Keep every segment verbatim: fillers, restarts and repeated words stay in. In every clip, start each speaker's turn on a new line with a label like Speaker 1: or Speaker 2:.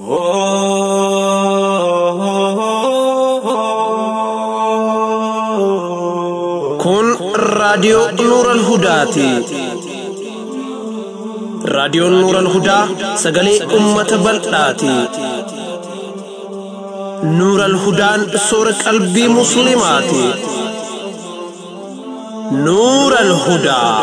Speaker 1: Kun raadiyoo Nuural Hudaati. Raadiyoon Nuural Hudaa sagalee uummata bal'aati. Nuural Hudaan soora qalbii musliimaati. Nuural Hudaa.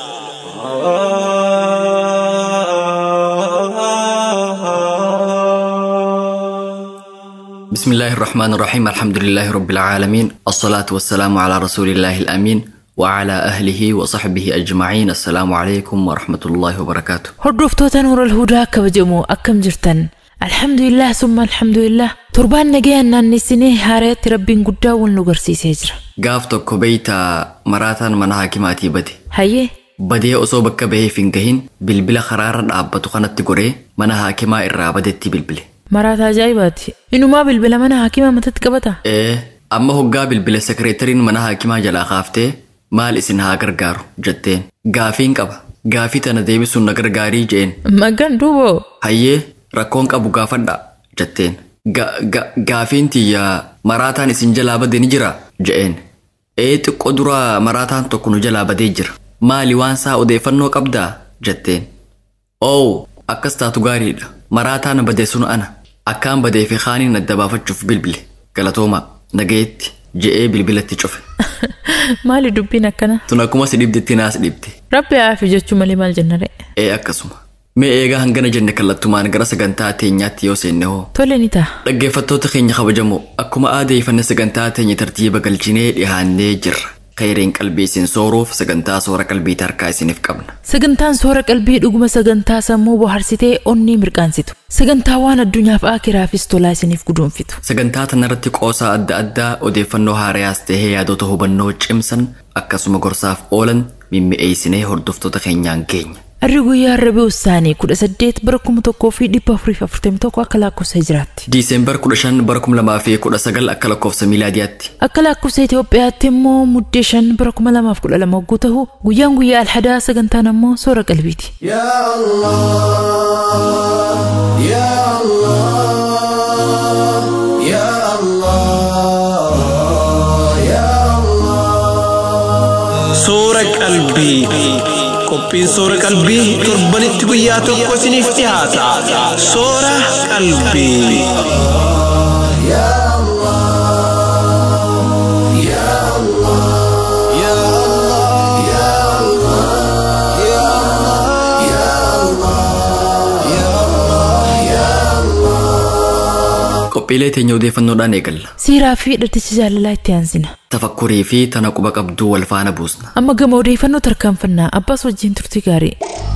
Speaker 2: بسم الله الرحمن الرحيم الحمد لله رب العالمين الصلاة والسلام على رسول الله الأمين وعلى أهله وصحبه أجمعين السلام عليكم ورحمة الله وبركاته
Speaker 3: هردوفتوتا نور الهدى كبجمو أكم جرتن الحمد لله ثم الحمد لله تربان نجينا نسيني هاريت ربين قدا ونلقرسي سيجرا
Speaker 2: قافتو كبيتا مراتان من حاكماتي بدي
Speaker 3: هاي
Speaker 2: بدي أصوبك به فينكهين بالبلا خرارا أبتو خانت تقري من حاكما إرابدتي بالبلي
Speaker 3: مرات عجائباتي إنه ما بالبلا منها حكيمة ما تتكبتها
Speaker 2: إيه أما هو قابل بلا سكرترين منها حكيمة جلا خافته مال إسنها غرغارو جتين غافين قبا غافي تنا ديبسون نغرغاري جين
Speaker 3: ما كان دوبو
Speaker 2: هاي ركون قبو غافدا جتين غا غا غافين تيا مراتان إسن جلا بدي نجرا جين إيه تقدرا مراتان تكونو جلا بدي جر مالي وانسا وديفنو قبدا جتين أو أكستا تغاري مراتان بدي سنو أنا أكان بدي في خاني ندبافتشوف بالبلي قالتوما نجيت جئي بالبلة تشوف
Speaker 3: مالي دبينا كنا
Speaker 2: تناكما سديبتي ناس ديبتي
Speaker 3: ربي عافي جتشو مالي مال جنة
Speaker 2: إيه أكسوما مي إيغا هنغانا جنة كالتوما نغرا سغانتا تينيات يوسينيهو
Speaker 3: تولي نتا
Speaker 2: لغي فتو تخيني خبجمو أكما آدي فن سغانتا تيني ترتيبا قلجيني لها نيجر خيرين قلبي سين صوروف سغانتا صورة قلبي تركاي سينيف قبنا
Speaker 3: سغانتان صورة قلبي دقما سغانتا سمو بوحرسيتي أوني مرقانسيتو سغانتا وانا الدنيا فآكرا فيستولا سينيف قدون فيتو سغانتا
Speaker 2: تنرتي قوسا أدى أدى وديفنو هارياس تهي يادوتو هبنو جمسن أكاسو مغرصاف أولن ممي أي سيني هردفتو تخينيان كين
Speaker 3: الرغو يا ربي الثاني كود سديت بركم توكو في دي بافري فافتم توكو أكلاكو سيجرات
Speaker 2: ديسمبر كودشان بركم لما في كود سجل أكلاكو سميلادياتي
Speaker 3: أكلاكو سيتوبيات مو مدشان بركم لما في كود لما قوته ويان ويا الحدا سجنتانا مو صورة قلبيتي
Speaker 4: يا الله يا الله يا الله يا الله
Speaker 1: صورة قلبي قبين صورة قلبي تربنت بياتو كوسيني افتهاتا صورة قلبي
Speaker 4: يا الله يا الله يا الله يا الله يا الله يا الله يا الله
Speaker 2: قبيلة تنيو ديفنو دانيقل
Speaker 3: سيرا في رتشجال الله تيانزنا
Speaker 2: تفكري في تناقبك أبدو والفانا بوسنا
Speaker 3: أما قمو ديفنو تركان فنا أباس وجين ترتقاري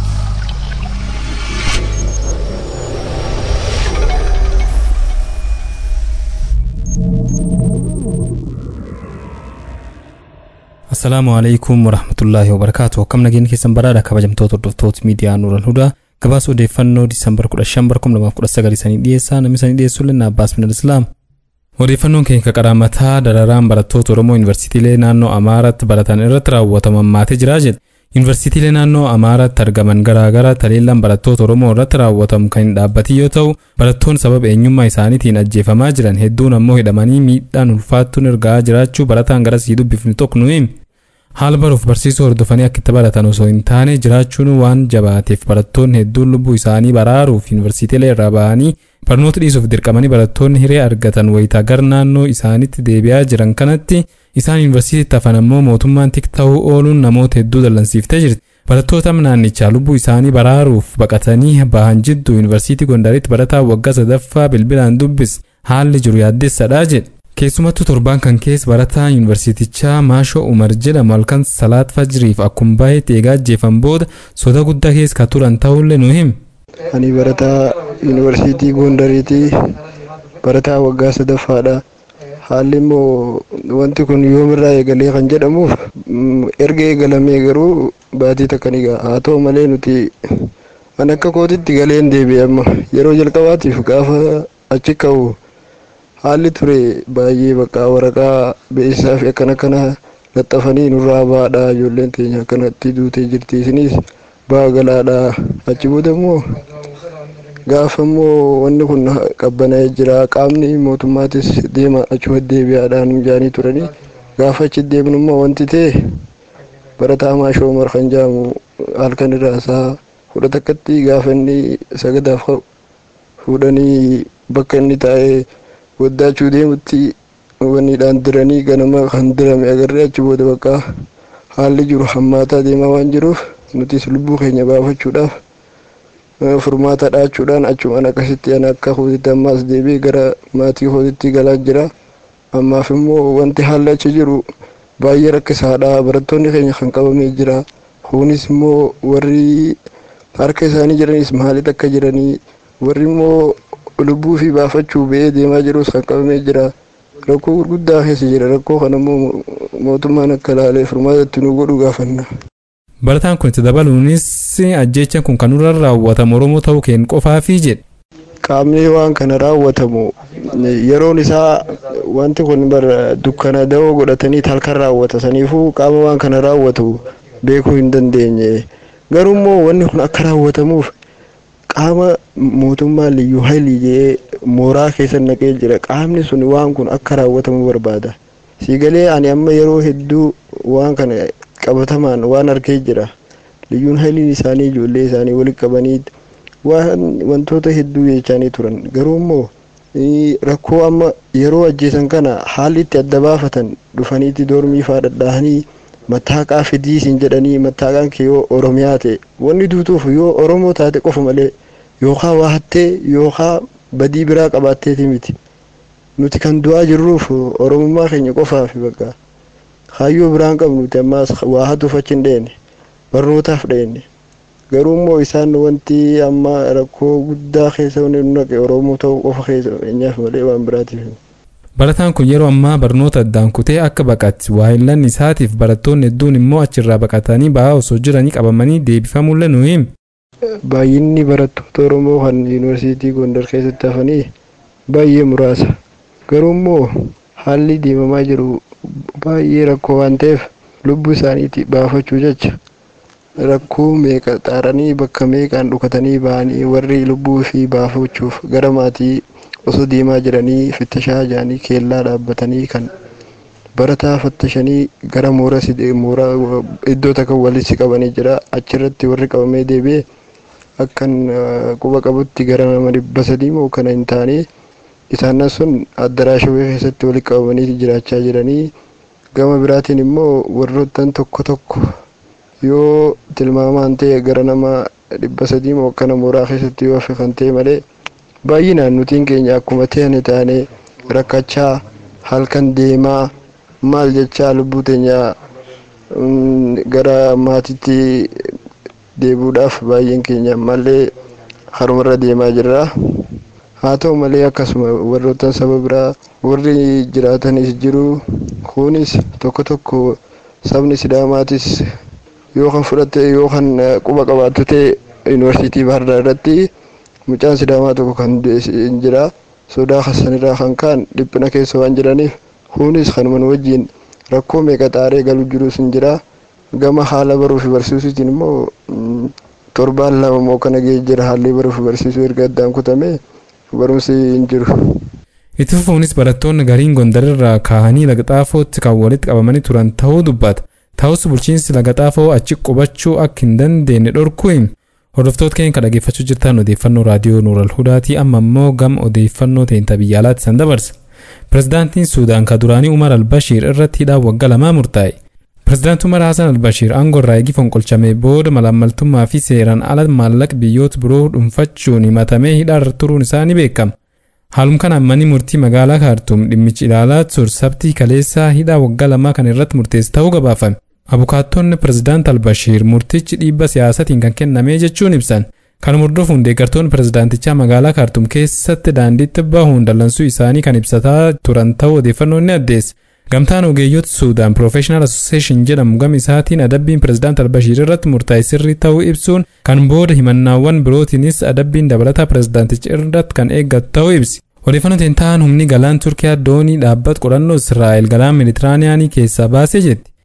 Speaker 5: السلام عليكم ورحمة الله وبركاته كم نجين كيسن برادة كبجم توتر دفتوت ميديا نور الهدى كباس وديفنو ديسمبر كل الشمبر كم لما كل السجاري سني ديسا نمسني ديسو لنا باس من الإسلام وديفنون كين كقرامتها دراران براتوت ورمو يونيفرسيتي لنانو أمارات براتان إرترا وتمامات جراجد يونيفرسيتي لنانو أمارات ترجمان غراغرا تليلان براتوت ورمو رترا وتم كين دابتي يوتو براتون سبب إنيوم إساني تين أجيفا ماجران هدون أمو هدماني ميدان الفاتو نرغا جراجو براتان غرا سيدو بفنتوك نويم حال baruuf barsiisuu hordofanii akka itti baratan osoo hin taane jiraachuun waan jabaateef barattoonni hedduun lubbuu isaanii baraaruuf yuunivarsiitiilee irraa ba'anii barnoota dhiisuuf dirqamanii barattoonni hiree argatan wayitaa gar naannoo isaaniitti deebi'aa jiran kanatti isaan yuunivarsiitiitti hafan ammoo mootummaan tikta'uu ooluun namoota hedduu dallansiiftee jirti. Barattoota naannichaa lubbuu isaanii baraaruuf baqatanii bahan jidduu yuunivarsiitii Gondaritti barataa waggaa sadaffaa bilbilaan dubbis haalli jiru yaaddeessaadha jedhe. keessumattuu torbaan kan keessa barataa yuunivarsiitichaa Maashoo Umar jedhamu halkan salaat fajriif akkuma baay'ee eegaa jeefan booda soda guddaa keessa ka turan ta'ullee nu him.
Speaker 6: Ani barataa yuunivarsiitii Gondariiti barataa waggaa sadaffaadha. Haalli immoo wanti kun yoomirraa eegalee kan jedhamuuf erga eegalamee garuu baatii takkan egaa haa ta'u malee nuti an akka kootitti galeen deebi'e amma yeroo jalqabaatiif gaafa achi ka'u haalli ture baay'ee bakka waraqaa beeksisaa fi akkana kana laxxafanii nurraa baadhaa ijoolleen teenya akkanatti duutee jirti isinis ba'a galaadhaa achi booda immoo gaafa immoo wanni kun qabbana'ee jira qaamni mootummaatis deema achuma deebi'aadhaan jaanii turanii gaafa achi deemnu immoo wanti ta'e barataa maashoo Umar kan jedhamu halkan irraa isaa kudha takkatti gaafa inni sagadaaf fuudhanii bakka inni taa'ee waddaachuu deemutti wanniidhaan diranii ganama kan dirame agarree achi booda bakka haalli jiru hammaataa deemaa waan jiruuf nutis lubbuu keenya baafachuudhaaf furmaata dhaachuudhaan achumaan akkasitti ana akka hootitti ammaas deebi'ee gara maatii hootitti galaa jira. Ammaaf immoo wanti haalli achi jiru baay'ee rakkisaadha. Barattoonni keenya kan qabamee jira. Kunis immoo warri harka isaanii jiranis maaliif akka jiranii warri immoo lubbuu fi baafachuu ba'ee deemaa jirus kan qabamee jira. Rakkoo gurguddaa keessa jira. Rakkoo kana immoo mootummaan akka ilaalee furmaatatti nu godhu gaafanna.
Speaker 5: Barataan kun itti dabaluunis ajjeechaan kun kan nurra raawwatamu Oromoo ta'uu keenya qofaafi jedhe.
Speaker 6: Qaamni waan kana raawwatamu yeroon isaa wanti kun bar dukkana da'oo godhatanii halkan raawwata saniifuu qaama waan kana raawwatu beekuu hin dandeenye. Garuu immoo wanni kun akka raawwatamuuf qaama mootummaa liyyuu hailii jedhee mooraa keessa naqee jira. Qaamni sun waan kun akka raawwatamu barbaada. Siigalee ani amma yeroo hedduu waan kana qabatamaan waan argee jira. Liyyuun hailiin isaanii ijoollee isaanii walitti qabanii waan wantoota hedduu jechaanii turan. Garuu immoo rakkoo amma yeroo ajjeesan kana haalli itti adda baafatan dhufaniitti doormii fa'aa dhadhaahanii mattaaqaa fidii isin jedhanii mattaaqaan kee yoo Oromiyaa ta'e wanni duutuuf yoo Oromoo taate qofa malee yookaan waa hattee yookaan badii biraa qabaatteeti miti. Nuti kan du'aa jirruuf Oromummaa keenya qofaaf bakka hayyoo biraan qabnuti ammaas waa hatuuf achi hin dheenne barnootaaf dheenne. Garuu immoo isaan wanti amma rakkoo guddaa keessa wanni naqe Oromoo ta'uu qofa keessa eenyaaf malee waan biraatiif.
Speaker 5: Barataan kun yeroo ammaa barnoota addaan kutee akka baqatu waahillan isaatiif barattoonni hedduun immoo achirraa baqatanii ba'aa osoo jiranii qabamanii deebifamullee nu himi.
Speaker 6: Baay'inni barattoota Oromoo kan yuunivarsiitii Gondar keessatti hafanii baay'ee muraasa. Garuu immoo haalli deemamaa jiru baay'ee rakkoo waan ta'eef lubbuu isaaniitti baafachuu jecha rakkoo meeqa xaaranii bakka meeqaan dhukatanii ba'anii warri lubbuu fi baafachuuf gara maatii osoo deemaa jiranii fittashaa jiranii keellaa dhaabbatanii kan barataa fattashanii gara mooraa mooraa iddoo takka walitti qabanii jira. Achirratti warri qabamee deebi'ee akkan quba qabutti gara nama dhibba sadii moo kana hin taane isaan sun addaraashawee keessatti walitti qabamanii jiraachaa jiranii. Gama biraatiin immoo warroottan tokko tokko yoo tilmaamaan ta'e gara nama dhibba sadii moo kana mooraa keessatti yoo hafe kan ta'e malee baay'inaan nutiin keenya akkuma ta'an taane rakkachaa halkan deemaa maal jechaa lubbuu teenya gara maatiitti deebuudhaaf baay'een keenya malee harumarra deemaa jirra. Haa ta'u malee akkasuma warroottan saba biraa warri jiraatanis jiru. Kunis tokko tokko sabni Sidaamaatis yoo kan fudhate yoo kan quba qabaatu ta'e yuunivarsiitii Bahar Daar irratti mucaan Sidaamaa tokko kan jira. Sodaa sanirraa kan kaan dhiphina keessa waan jiraniif kunis kanuma wajjin rakkoo meeqa xaaree galuu jirus hin jira. Gama haala baruu fi barsiisuutiin immoo torbaan lama moo kana ga'ee jira. Haalli baruu fi barsiisuu erga addaan kutame barumsi hin jiru.
Speaker 5: Itti fufuunis barattoonni gariin Gondar irraa kaahanii laga Xaafootti kan walitti qabamanii turan ta'uu dubbata. Ta'us bulchiinsi laga Xaafoo achi qubachuu akka hin dandeenye dhorkuu hima. Hordoftoota keenya kan dhaggeeffachuu jirtan odeeffannoo raadiyoo Nuural Hudaatii amma immoo gama odeeffannoo teentaa biyya alaatti san dabarsa. Pireezidaantiin Suudaan ka duraanii Umar al-Bashiir irratti hidhaa waggaa lamaa murtaa'e. Pireezidaantii Umar Hasan al-Bashiir aangoo irraa eegi fonqolchamee booda malaammaltummaa fi seeraan ala maallaqa biyyoota biroo dhuunfachuun himatamee hidhaa irra turuun isaa ni beekama. Haalum kanaan manni murtii magaalaa Kaartum dhimmichi ilaalaa ture sabtii kaleessaa hidhaa waggaa lamaa kan irratti murteesse ta'uu gabaafame. Abukaattonni pireezidaant al-Bashiir murtichi dhiibba siyaasatiin kan kenname jechuun ibsan. Kan hordofuun deeggartoonni pireezidaantichaa magaalaa Kaartum keessatti daandiitti bahuun dallansuu isaanii kan ibsataa turan ta'uu odeeffannoon ni addeesse. Gamtaan ogeeyyoota Suudaan Professional Association jedhamu gama isaatiin adabbiin pireezidaant al-Bashiir irratti murtaa'e sirrii ta'uu ibsuun kan booda himannaawwan birootiinis adabbiin dabalataa pireezidaanticha irratti kan eeggatu ta'uu ibsi. Odeeffannoo teentaan humni galaan Turkiyaa doonii dhaabbata qorannoo Israa'el galaan Meeditiraaniyaanii keessaa baasee jetti.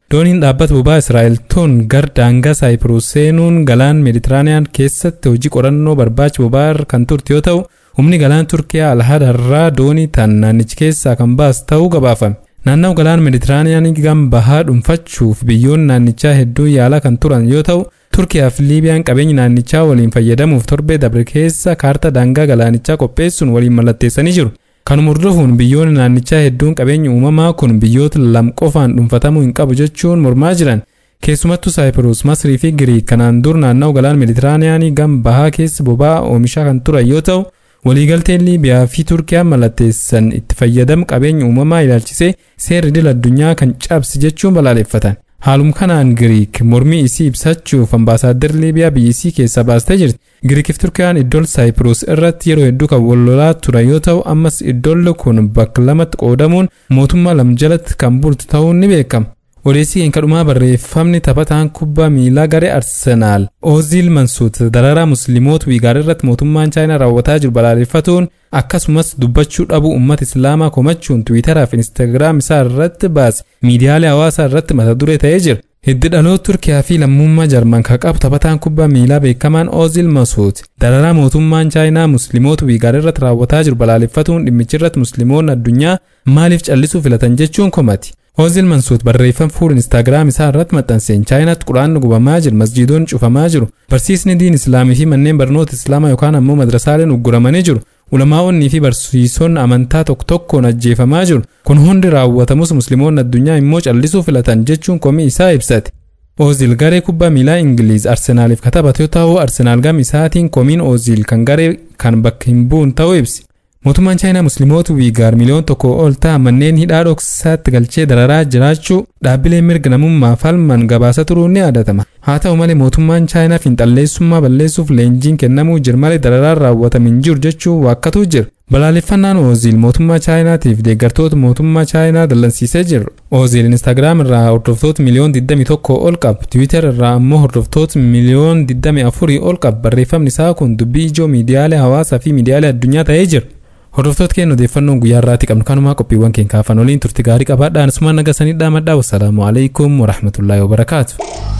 Speaker 5: Dooniin dhaabbata bobaa Israa'el tun gar daangaa Saayipiruus seenuun galaan Meeditiraaniyaan keessatti hojii qorannoo barbaacha bobaa kan turte yoo ta'u, humni galaan Turkiyaa Alhadarraa doonii tan naannichi keessaa kan baas ta'uu gabaafame. Naannoo galaan Meeditiraaniyaan gam bahaa dhuunfachuuf biyyoonni naannichaa hedduu yaalaa kan turan yoo ta'u, Turkiyaa fi Liibiyaan qabeenya naannichaa waliin fayyadamuuf torbee dabre keessa kaartaa daangaa galaanichaa qopheessuun waliin mallatteessanii jiru. Kanuma hordofuun biyyoonni naannichaa hedduun qabeenya uumamaa kun biyyoota lama qofaan dhuunfatamuu hin qabu jechuun mormaa jiran. Keessumattuu Saayipiruus, Masrii fi Giriik kanaan dur naannoo galaan Meeditiraaniyaanii gam bahaa keessa boba'aa oomishaa kan turan yoo ta'u, waliigalteen Liibiyaa fi Turkiyaan mallatteessan itti fayyadamu qabeenya uumamaa ilaalchisee seerri idil addunyaa kan cabse jechuun balaaleffatan. Haaluma kanaan Giriik mormii isii ibsachuuf ambaasaaddar Liibiyaa biyya isii keessaa baastee jirti. Giriikii fi Turkiyaan iddool Saayipiruus irratti yeroo hedduu kan wal lolaa turan yoo ta'u, ammas iddoolli kun bakka lamatti qoodamuun mootummaa lama jalatti kan bultu ta'uun ni beekama. Odeessii keenya dhumaa barreeffamni taphataan kubbaa miilaa garee Arsenaal Oozil Mansuut dararaa musliimoota Wiigaar irratti mootummaan Chaayinaa raawwataa jiru balaaleffatuun akkasumas dubbachuu dhabuu uummata Islaamaa komachuun Tiwiitaraa fi Instaagiraam isaa irratti baase miidiyaalee hawaasaa irratti mata duree ta'ee jira. Hiddi dhaloota Turkiyaa fi lammummaa Jarman kan qabu taphataan kubbaa miilaa beekamaan Oozil Mansuut dararaa mootummaan Chaayinaa musliimoota Wiigaar irratti raawwataa jiru balaaleffatuun dhimmichi irratti musliimoonni addunyaa maaliif callisuu filatan jechuun komati. Oozil Mansuut barreeffama fuula Instaagiraam isaa irratti maxxanseen Chaayinaatti quraanni gubamaa jiru, masjiidoonni cufamaa jiru, barsiisni diin Islaamii fi manneen barnoota Islaamaa yookaan ammoo madrasaaleen ugguramanii jiru, ulamaa'onni fi barsiisonni amantaa tokko tokkoon ajjeefamaa jiru. Kun hundi raawwatamus musliimoonni addunyaa immoo callisuu filatan jechuun komii isaa ibsate. Oozil garee kubbaa miilaa Ingiliiz Arsenaaliif taphatu yoo ta'u, Arsenaal gam isaatiin komiin Oozil kan garee kan bakka hin bu'uun ta'uu ibsi. Mootummaan Chaayinaa musliimoota Wiigaar miliyoon tokko ol ta'an manneen hidhaa dhoksaatti galchee dararaa jiraachuu dhaabbileen mirga namummaa falman gabaasa turuun ni yaadatama. Haa ta'u malee mootummaan Chaayinaa fiinxalleessummaa balleessuuf leenjiin kennamuu jira malee dararaan raawwatame hin jiru jechuun waakkatu jira. Balaaleffannaan Oozil mootummaa Chaayinaatiif deeggartoota mootummaa Chaayinaa dallansiisee jira. Oozil Instaagiraam irraa hordoftoota miliyoon digdamii tokko ol qaba. Tiwiitar irraa ammoo hordoftoota miliyoon digdamii afurii ol qaba. Barreeffamni isaa kun dubbii ijoo miidiyaalee hawaasaa fi miidiyaalee addunyaa ta'ee jira. Hordoftoota keenya odeeffannoon guyyaa irraatti qabnu kanumaa qophiiwwan keenya kaafan waliin turtii gaarii qabaadhaa. Asumaan nagasanii dhaamadhaa. Wassalaamu alaikum warahmatullaahi wabarakaatu.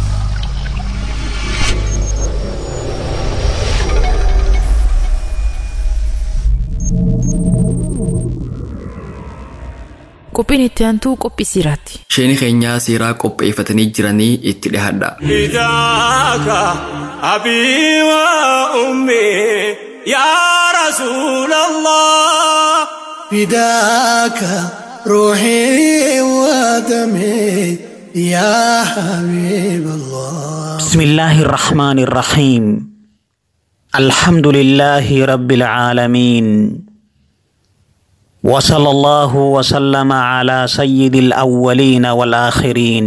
Speaker 3: Qophiin itti aantuu qophii siiraati.
Speaker 2: Sheeni keenyaa siiraa qopheeffatanii jiranii itti dhihadha.
Speaker 4: Fidaaka abii wa ummii yaa rasuulallah.
Speaker 7: فداك روحي ودمي يا حبيب الله.
Speaker 8: بسم الله الرحمن الرحيم. الحمد لله رب العالمين، وصلى الله وسلم على سيد الأولين والآخرين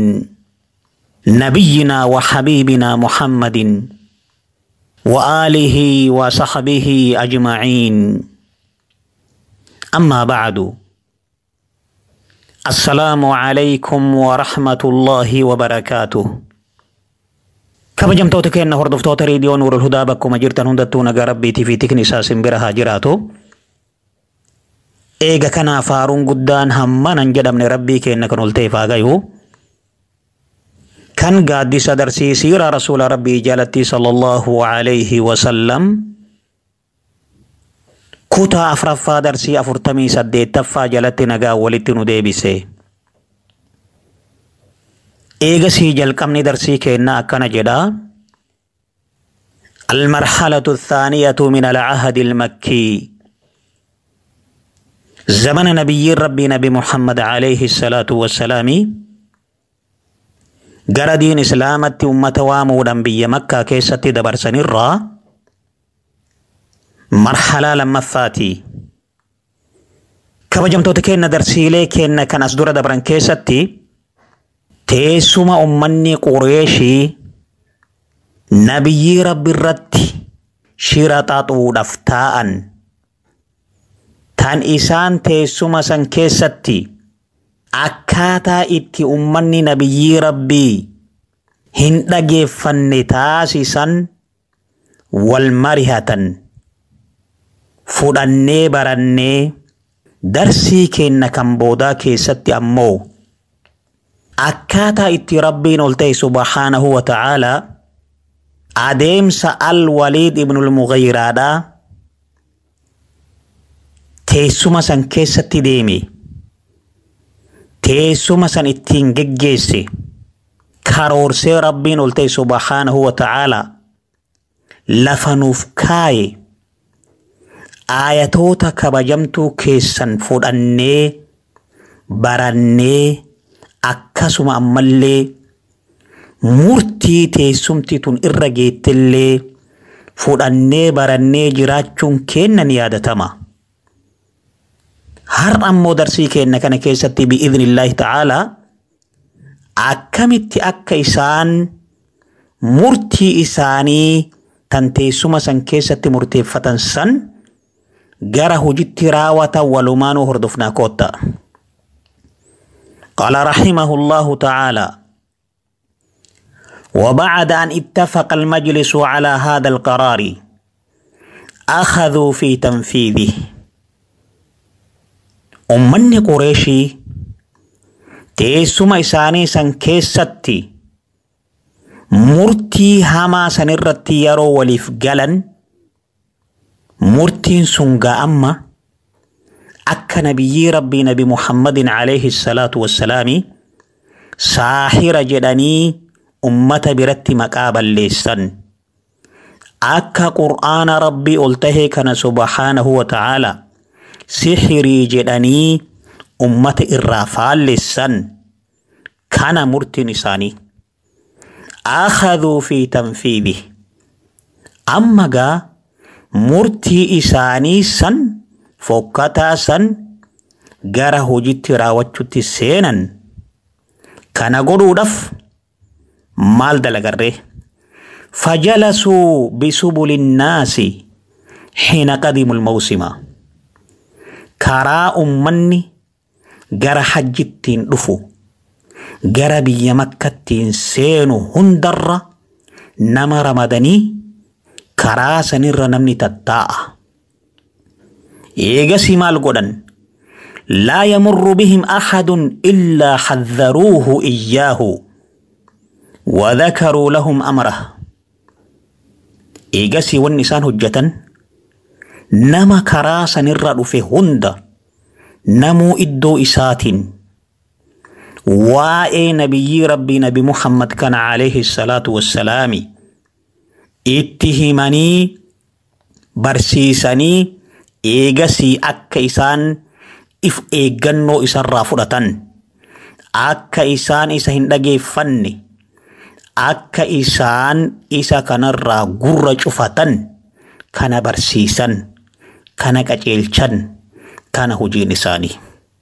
Speaker 8: نبينا وحبيبنا محمد وآله وصحبه أجمعين. أما بعد، السلام عليكم ورحمة الله وبركاته. كبجمتوتا كأن هردفتوتا راديو نور الهدى بكم جرتن هندتو نغا ربيتي في تكني ساسم برها جراتو. إيغا كنا فارون قدان همّا ننجدم ربي كأن كنولتي فاغيو. كان قادي صدرسي سيرا رسول ربي جالتي صلى الله عليه وسلم. كوتا أفرفا درسي أفرتمي سديت تفا جلت نغا ولتنو ديبسي. إيغا سيجل كمني درسي كينا أكنا جدا. المرحلة الثانية من العهد المكي، زمن نبي ربي نبي محمد عليه الصلاة والسلام. غردين إسلامت أمة وامودا بي مكة كيست دبرسن الرّا. مرحلة لما فاتي كبجمتو تكين درسيلي كين كان أصدر دبران كيستي تيسوما أمني قريشي نبي رب الرد شيراتاتو دفتاءن تان إسان تيسوما سن كيستي أكاتا إتي أمني نبي ربي هندقي فنتاسي سن والمرهتن fudhannee barannee darsii keenna kan boodaa keessatti ammoo akkaataa itti rabbiin ol ta'e subhaanahu wa ta'aalaa adeemsa al-Waliid ibn al-Mughayraadhaa teessuma san keessatti deeme teessuma san ittiin geggeesse karoorsee rabbiin ol ta'e subhaanahu wa ta'aalaa lafa nuuf kaaye aayatoota kabajamtuu keessan fudhannee barannee akkasuma ammallee murtii teessumti tun irra geettillee fudhannee barannee jiraachuun keennan yaadatama. Har ammoo darsii keenna kana keessatti bi'idhnillaahi ta'aalaa akkamitti akka isaan murtii isaanii tan teessuma san keessatti murteeffatan san gara hojitti raawwatan walumaanuu hordofnaa kootta. قال رحمه الله تعالى وبعد أن اتفق المجلس على هذا القرار أخذوا في تنفيذه أمني قريشي تيسما إساني سن كيستي مرتي هما سنرتي يرو ولفقلا مرتي سنغا أما akka nabiyyi rabbii nabi Muhammadin alayhi salatu wassalaami saahira jedhanii ummata biratti maqaa balleessan akka qur'aana rabbii ol tahee kana subhaanahu wa ta'ala sihirii jedhanii ummata irraa faalleessan kana murtiin isaanii akhadhuu fi tanfiidhi amma gaa murtii isaanii san fokkataa san gara hojitti raawwachuutti seenan kana godhuudhaaf maal dalagarree fajalasuu bisubulin naasi hina qadimul mawsima karaa ummanni gara hajjittiin dhufu gara biyya makkattiin seenu hundarra nama ramadanii karaa sanirra namni tattaa'a. إيجاسي مال قدن لا يمر بهم أحد إلا حذروه إياه وذكروا لهم أمره إيجاسي والنسان هجة نما كراسا نرد في هند نمو إدو إسات وآي نبي ربي نبي محمد كان عليه الصلاة والسلام اتهمني برسيسني eegasii akka isaan if eeggannoo isarraa fudhatan akka isaan isa hin dhageeffanne akka isaan isa kanarraa gurra cufatan kana barsiisan kana qaceelchan kana hojiin isaanii.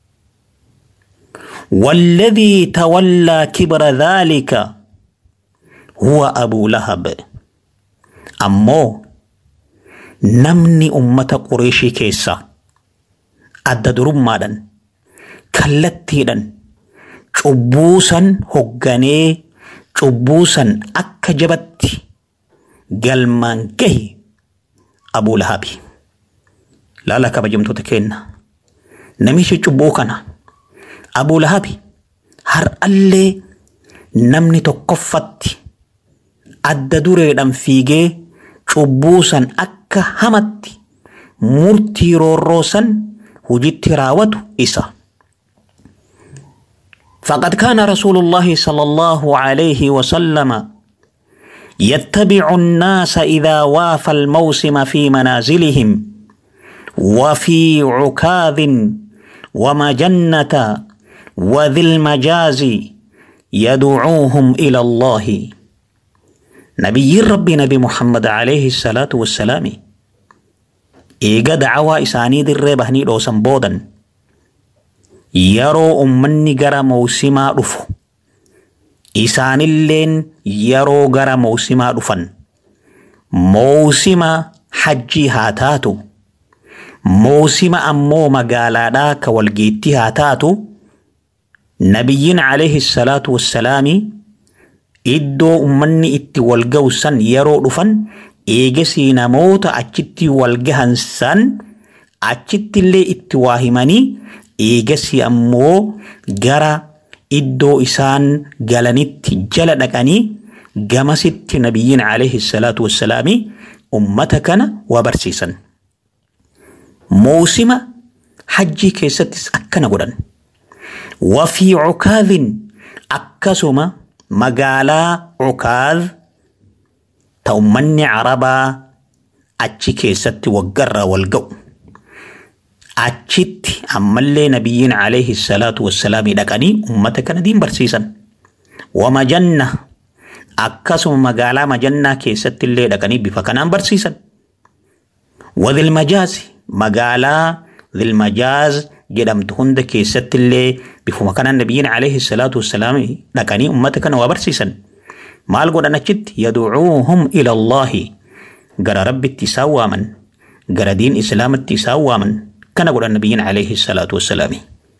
Speaker 8: والذي تولى كبر ذلك هو أبو لهب أمو namni ummata qureeshii keessa adda durummaadhan kallattiidhan cubbuusan hogganee cubbuusan akka jabatti galmaan gahi Abuu Lahabi. Laala kabajamtoota keenna namichi cubbuu kana Abuu Lahabi har'allee namni tokkoffatti adda dureedhan fiigee cubbuusan akka hamatti murtii roorroosan hojitti raawwatu isa. فقد كان رسول الله صلى الله عليه وسلم يتبع الناس إذا وافى الموسم في منازلهم وفي عكاظ ومجنة وذي المجاز يدعوهم إلى الله. نبي ربي نبي محمد عليه الصلاة والسلام إيجا دعوة إساني در بهني روسن بودن يرو أمني غرا موسما رفو إساني اللين يرو غرا موسما رفن موسما حجي هاتاتو موسما أمو مقالادا كوالجيتي هاتاتو نبيين عليه الصلاة والسلام iddoo ummanni itti walga'usan yeroo dhufan eegasii namoota achitti walgahan san achitti illee itti waa himanii eegasii ammoo gara iddoo isaan galanitti jala dhaqanii gamasitti nabiyyiin alayhi salaatu wassalaami ummata kana waa barsiisan. Moosima hajjii keessattis akkana godhan. Wafii cukaadhin akkasuma magaalaa cukaadh ta ummanni Arabaa achi keessatti waggarraa wal ga'u. Achitti ammallee nabiyyiin alayhi salaatu wassalaami dhaqanii ummata kana diin barsiisan. Wamajanna akkasuma magaalaa majannaa keessatti illee dhaqanii bifa kanaan barsiisan. Wadhilmajaaz magaalaa dhilmajaaz jedhamtu hunda keessatti illee bifuma kanaan nabiyyiin alayhi salaatu wassalaami dhaqanii ummata kana waa barsiisan. Maal godhan achitti yaducuuhum ila Allaahi gara rabbitti isaan waaman gara diin islaamatti isaan waaman kana godhan nabiyyiin alayhi salaatu wassalaami.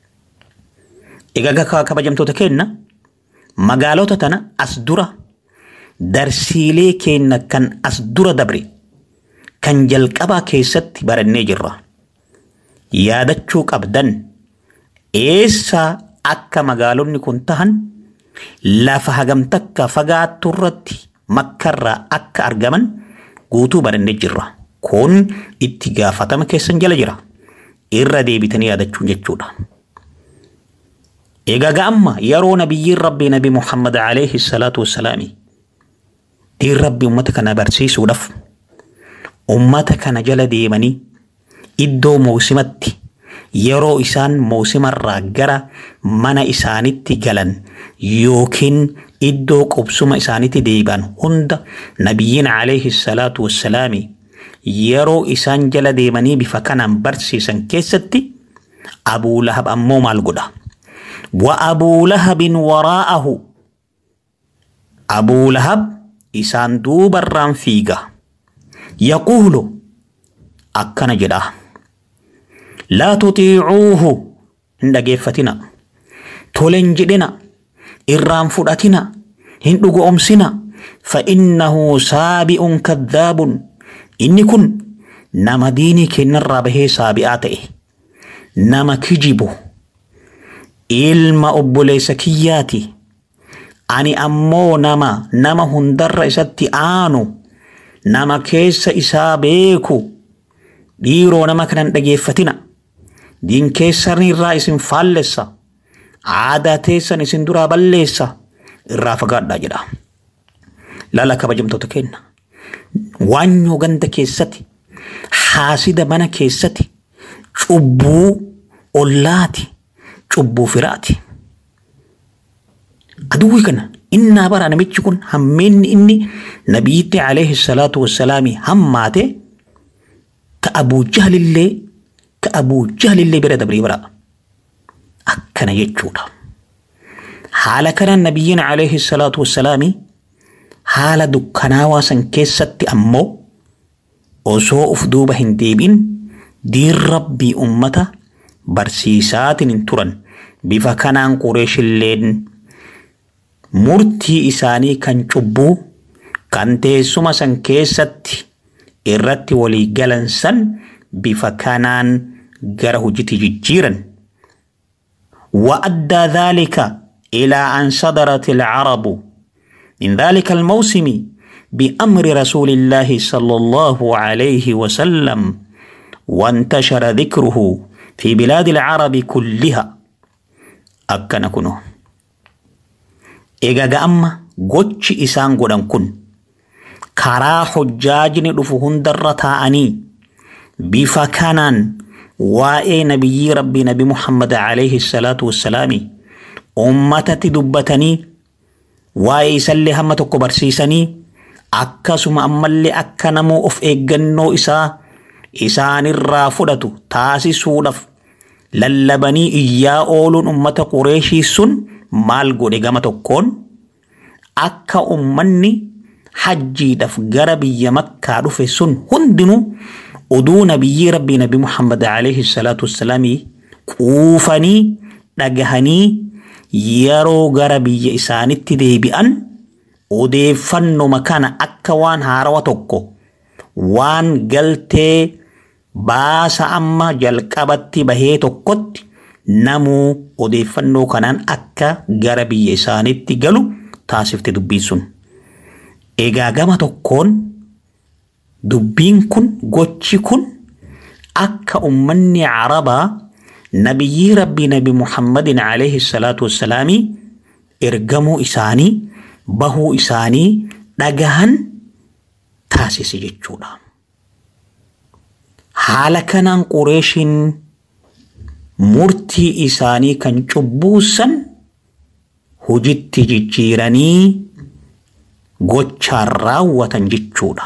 Speaker 8: Egaa kabajamtoota keenna magaalota tana as dura darsiilee keenna kan as dura dabre kan jalqabaa keessatti barannee jirra. Yaadachuu qabdan eessa akka magaalonni kun tahan lafa hagam takka fagaattu irratti makkarraa akka argaman guutuu barannee jirra. Kun itti gaafatama keessan jala jira. Irra deebitanii yaadachuun jechuudha. Egaa amma yeroo nabiyyiin rabbii nabi Muhammad alayhi salaatu wassalaami diin rabbi ummata kana barsiisuudhaaf ummata kana jala deemanii iddoo moosimatti yeroo isaan moosimarraa gara mana isaanitti galan yookiin iddoo qubsuma isaanitti deebi'an hunda nabiyyiin alayhi salaatu wassalaami yeroo isaan jala deemanii bifa kanaan barsiisan keessatti Abuu Lahab ammoo maal godha? Wa Abuu Lahabin waraa'ahu Abuu Lahab isaan duubarraan fiiga. Yaquulu akkana jedha. Laa tutiicuuhu hin dhageeffatina. Tolen jedhina. Irraan fudhatina. Hin dhugoomsina. Fa'innahu saabi'un kadhaabun. Inni kun nama diinii kennarraa bahee saabi'aa ta'e. Nama kijibu. Ilma obboleessa kiyyaati. Ani ammoo nama nama hundarra isatti aanu. Nama keessa isaa beeku. Dhiiroo nama kanan dhageeffatina. Diin keessan irraa isin faallessa. Aadaa teessan isin duraa balleessa. Irraa fagaadhaa jedha. Lala kabajamtoota kenna. Waanyoo ganda keessatti. Haasida mana keessatti. Cubbuu ollaati. Cubbuu firaati. Aduwwi kana innaa bara namichi kun hammeenni inni nabiyyitti alayhi salaatu wassalaami hammaate ka Abuu Jahlillee ka Abuu Jahlillee bira dabree bara. Akkana jechuudha. Haala kanaan nabiyyiin alayhi salaatu wassalaami haala dukkanaawaa san keessatti ammoo osoo uf duuba hin deebiin diin rabbii ummata barsiisaatiin hin turan. Bifa kanaan Qureeshilleen murtii isaanii kan cubbuu kan teessuma san keessatti irratti walii galan san bifa kanaan gara hojiitti jijjiiran. وأدى ذلك إلى أن صدرت العرب من ذلك الموسم بأمر رسول الله صلى الله عليه وسلم وانتشر ذكره في بلاد العرب كلها. أكنا كنو إيجا أما قوتش إسان قدن كن كرا حجاجن رفهن درتاءني بفكانان وائي نبي ربي نبي محمد عليه الصلاة والسلام أمتت دبتني وائي سلي همتك برسيسني أكسم أمالي أكنمو أف إيجنو إسا إسان الرافدة تاسي سودف للبني إيا أولون أمت قريشي سن مال قد قمتكون أكا أمني حجي دف غربي مكة رفي سن هندنو أدو نبي ربي نبي محمد عليه الصلاة والسلام كوفني نجهني يرو غربي إسان التديبئن أدفن مكان أكوان هاروتوكو وان قلتي baasa amma jalqabatti bahee tokkotti namuu odeeffannoo kanaan akka gara biyya isaaniitti galu taasifte dubbiin sun. Egaa gama tokkoon dubbiin kun gochi kun akka ummanni Arabaa nabiyyi rabbii nabi Muhammadin alayhi salatu wassalaami ergamuu isaanii bahuu isaanii dhagahan taasise jechuudha. Haala kanaan Qureeshiin murtii isaanii kan cubbuusan hojiitti jijjiiranii gochaan raawwatan jechuudha.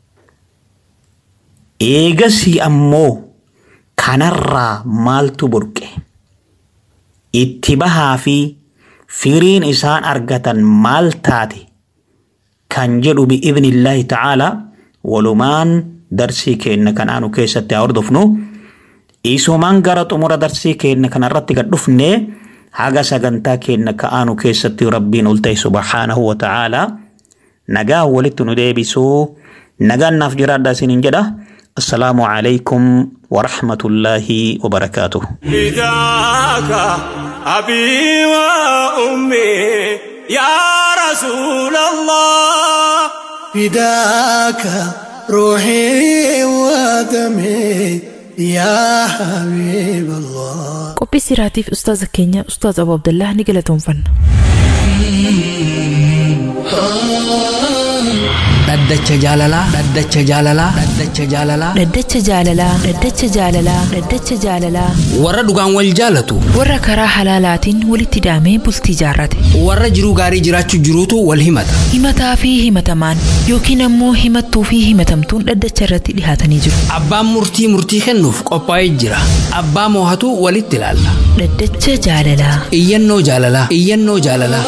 Speaker 8: Eegasii ammoo kanarraa maaltu burqe? Itti bahaa fi firiin isaan argatan maal taate kan jedhu bi'idhnillaahi ta'aalaa walumaan darsii keenya kan aanu keessatti haa hordofnu. Isumaan gara xumura darsii keenya kanarratti gad dhufne haga sagantaa keenya ka aanu keessatti rabbiin ol ta'e subhaanahu wa ta'aalaa nagaa walitti nu deebisuu nagaan naaf jiraadhaa isiniin jedha. السلام عليكم ورحمة الله وبركاته.
Speaker 4: فداك أبي وأمي يا رسول الله
Speaker 7: فداك روحي ودمي يا حبيب الله.
Speaker 3: قبي سيراتي في أستاذ كينيا أستاذ أبو عبد الله نقلتهم فن.
Speaker 9: Daddacha jaalalaa daddacha jaalalaa daddacha jaalalaa
Speaker 3: Daddacha jaalalaa Daddacha jaalalaa Daddacha jaalalaa
Speaker 9: warra dhugaan wal jaalatu
Speaker 3: warra karaa halaalaatiin walitti daamee bultii jaarrate
Speaker 9: warra jiruu gaarii jiraachuu jiruutu wal himata
Speaker 3: himataa fi himatamaan yookiin ammoo himattuu fi himatamtuun daddacha irratti dhihaatanii jiru.
Speaker 9: Abbaan murtii murtii kennuuf qophaa'ee jira abbaa moohatu walitti ilaalla.
Speaker 3: Daddacha jaalalaa
Speaker 9: Iyyannoo jaalalaa Iyyannoo jaalalaa.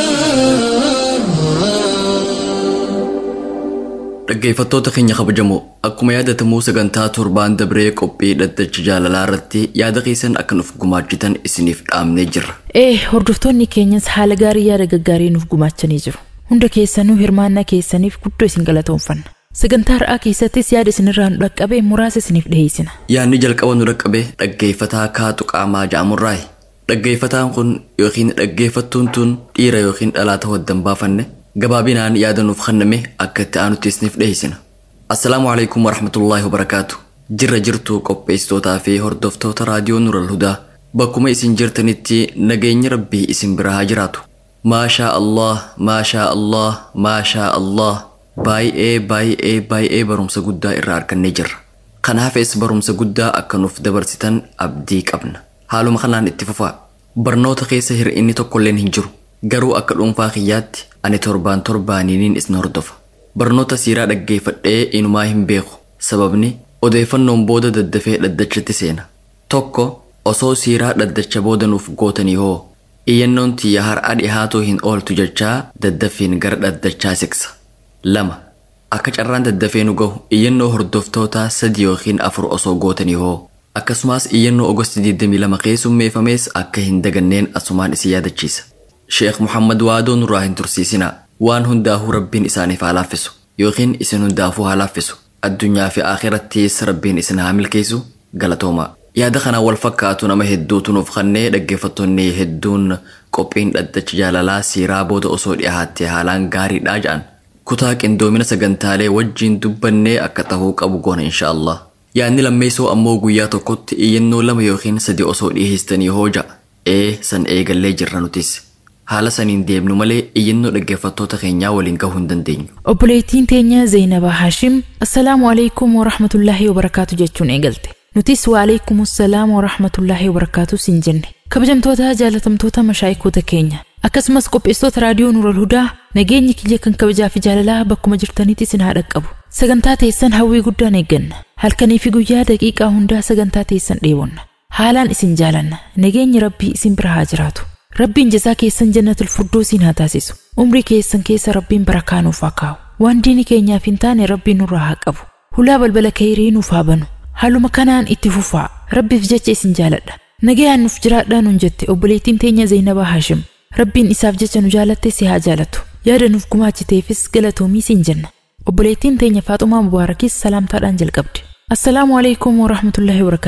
Speaker 2: Dhaggeeffattoota keenya kabajamoo akkuma yaadatamu sagantaa torbaan dabree qophii daddacha jaalalaa irratti yaada keessan akka nuuf gumaachitan isiniif dhaamnee jirra.
Speaker 3: Ee hordoftoonni keenyas haala gaarii yaada gaggaarii nuuf gumaachanii jiru. Hunda keessanuu hirmaannaa keessaniif guddoo isin galatoomfanna. Sagantaa har'aa keessattis yaada isinirraa nu dhaqqabe muraasa isiniif dhiyeessina.
Speaker 2: Yaadni jalqaba nu dhaqqabe dhaggeeffataa kaatu qaamaa ja'amurraayi. Dhaggeeffataan kun yookiin dhaggeeffattuun tun dhiira yookiin dhalaa ta'uu addan baafanne gabaabinaan yaada nuuf kenname akka itti aanutti isiniif dhiyeessina. Assalaamu alaykum wa rahmatullaahi wa barakaatu. Jirra jirtu qopheessitootaa fi hordoftoota raadiyoo Nuural Hudaa bakkuma isin jirtanitti nageenyi rabbii isin bira haa jiraatu. Maashaa Allah, maashaa Allah, maashaa Allah. Baay'ee baay'ee baay'ee barumsa guddaa irraa argannee jirra. Kanaafis barumsa guddaa akka nuuf dabarsitan abdii qabna. Haaluma kanaan itti fufaa. Barnoota keessa hir'inni tokkolleen hin jiru. Garuu akka dhuunfaa kiyyaatti ani torbaan torbaaniin isin hordofa. Barnoota siiraa dhaggeeffadhee inumaa hin beeku. Sababni odeeffannoon booda daddafee dhaddachatti seena. Tokko osoo siiraa dhaddacha booda nuuf gootanii hoo iyyannoon tiyya har'a dhihaatoo hin ooltu jechaa daddaffiin gara dhaddachaa siksa. Lama akka carraan daddafee nu gahu iyyannoo hordoftoota sadi yookiin afur osoo gootanii hoo akkasumas iyyannoo Ogosti digdamii lama keessummeeffames akka hin daganneen asumaan isin yaadachiisa. Sheekh Muhammad Waadoo nurraa hin tursiisinaa. Waan hundaafuu rabbiin isaaniif haa laaffisu yookiin isin hundaafuu haa laaffisu. Addunyaa fi akhirattis rabbiin isin haa milkeessu galatoomaa. Yaada kana wal fakkaatu nama hedduutu nuuf kennee dhaggeeffattoonni hedduun qophiin dhaddacha jaalalaa siiraa booda osoo dhiyaattee haalaan gaariidhaa jedhan. Kutaa qindoomina sagantaalee wajjiin dubbannee akka tahuu qabu goona inshaallah. Yaadni lammeessoo ammoo guyyaa tokkotti iyyannoo lama yookiin sadi osoo dhiheessitanii hoo ja'a. Ee san eegallee jirra nutis. Haala saniin deemnu malee iyyannoo dhaggeeffattoota keenyaa waliin gahuu hin dandeenyu.
Speaker 3: Obboleettiin teenya Zainaba Hashim assalaamu alaykum wa rahmatullaahi wa barakaatu jechuun eegalte. Nutis wa alaykum assalaam wa rahmatullaahi wa barakaatu siin jenne. Kabajamtoota jaalatamtoota mashaayikoota keenya akkasumas qopheessitoota raadiyoo Nuural Hudaa nageenyi kiyya kan kabajaa fi jaalalaa bakkuma jirtanitti isin haa dhaqqabu. Sagantaa teessan hawwii guddaan eegganna. Halkanii fi guyyaa daqiiqaa hundaa sagantaa teessan dheebonna. Haalaan isin jaalanna. Nageenyi Rabbii isin bira haa jiraatu. Rabbiin jazaa keessan jannatul firdoosiin haa taasisu. Umrii keessan keessa Rabbiin barakaa nuuf haa kaa'u. Waan diini keenyaaf hin taane Rabbiin nurraa haa qabu. Hulaa balbala khayrii nuuf haa banu. Haaluma kanaan itti fufaa. Rabbiif jecha isin jaaladha. Nagayaan nuuf jiraadhaa nuun jette obboleettiin teenya Zainaba Hashim. Rabbiin isaaf jecha nu jaalatte si haa jaalatu. Yaada nuuf gumaachiteefis galatoomii siin jenna. Obboleettiin teenya Faaxumaa Mubaarakis salaamtaadhaan jalqabde. Assalaamu alaykum wa rahmatullaahi wa barakaatu.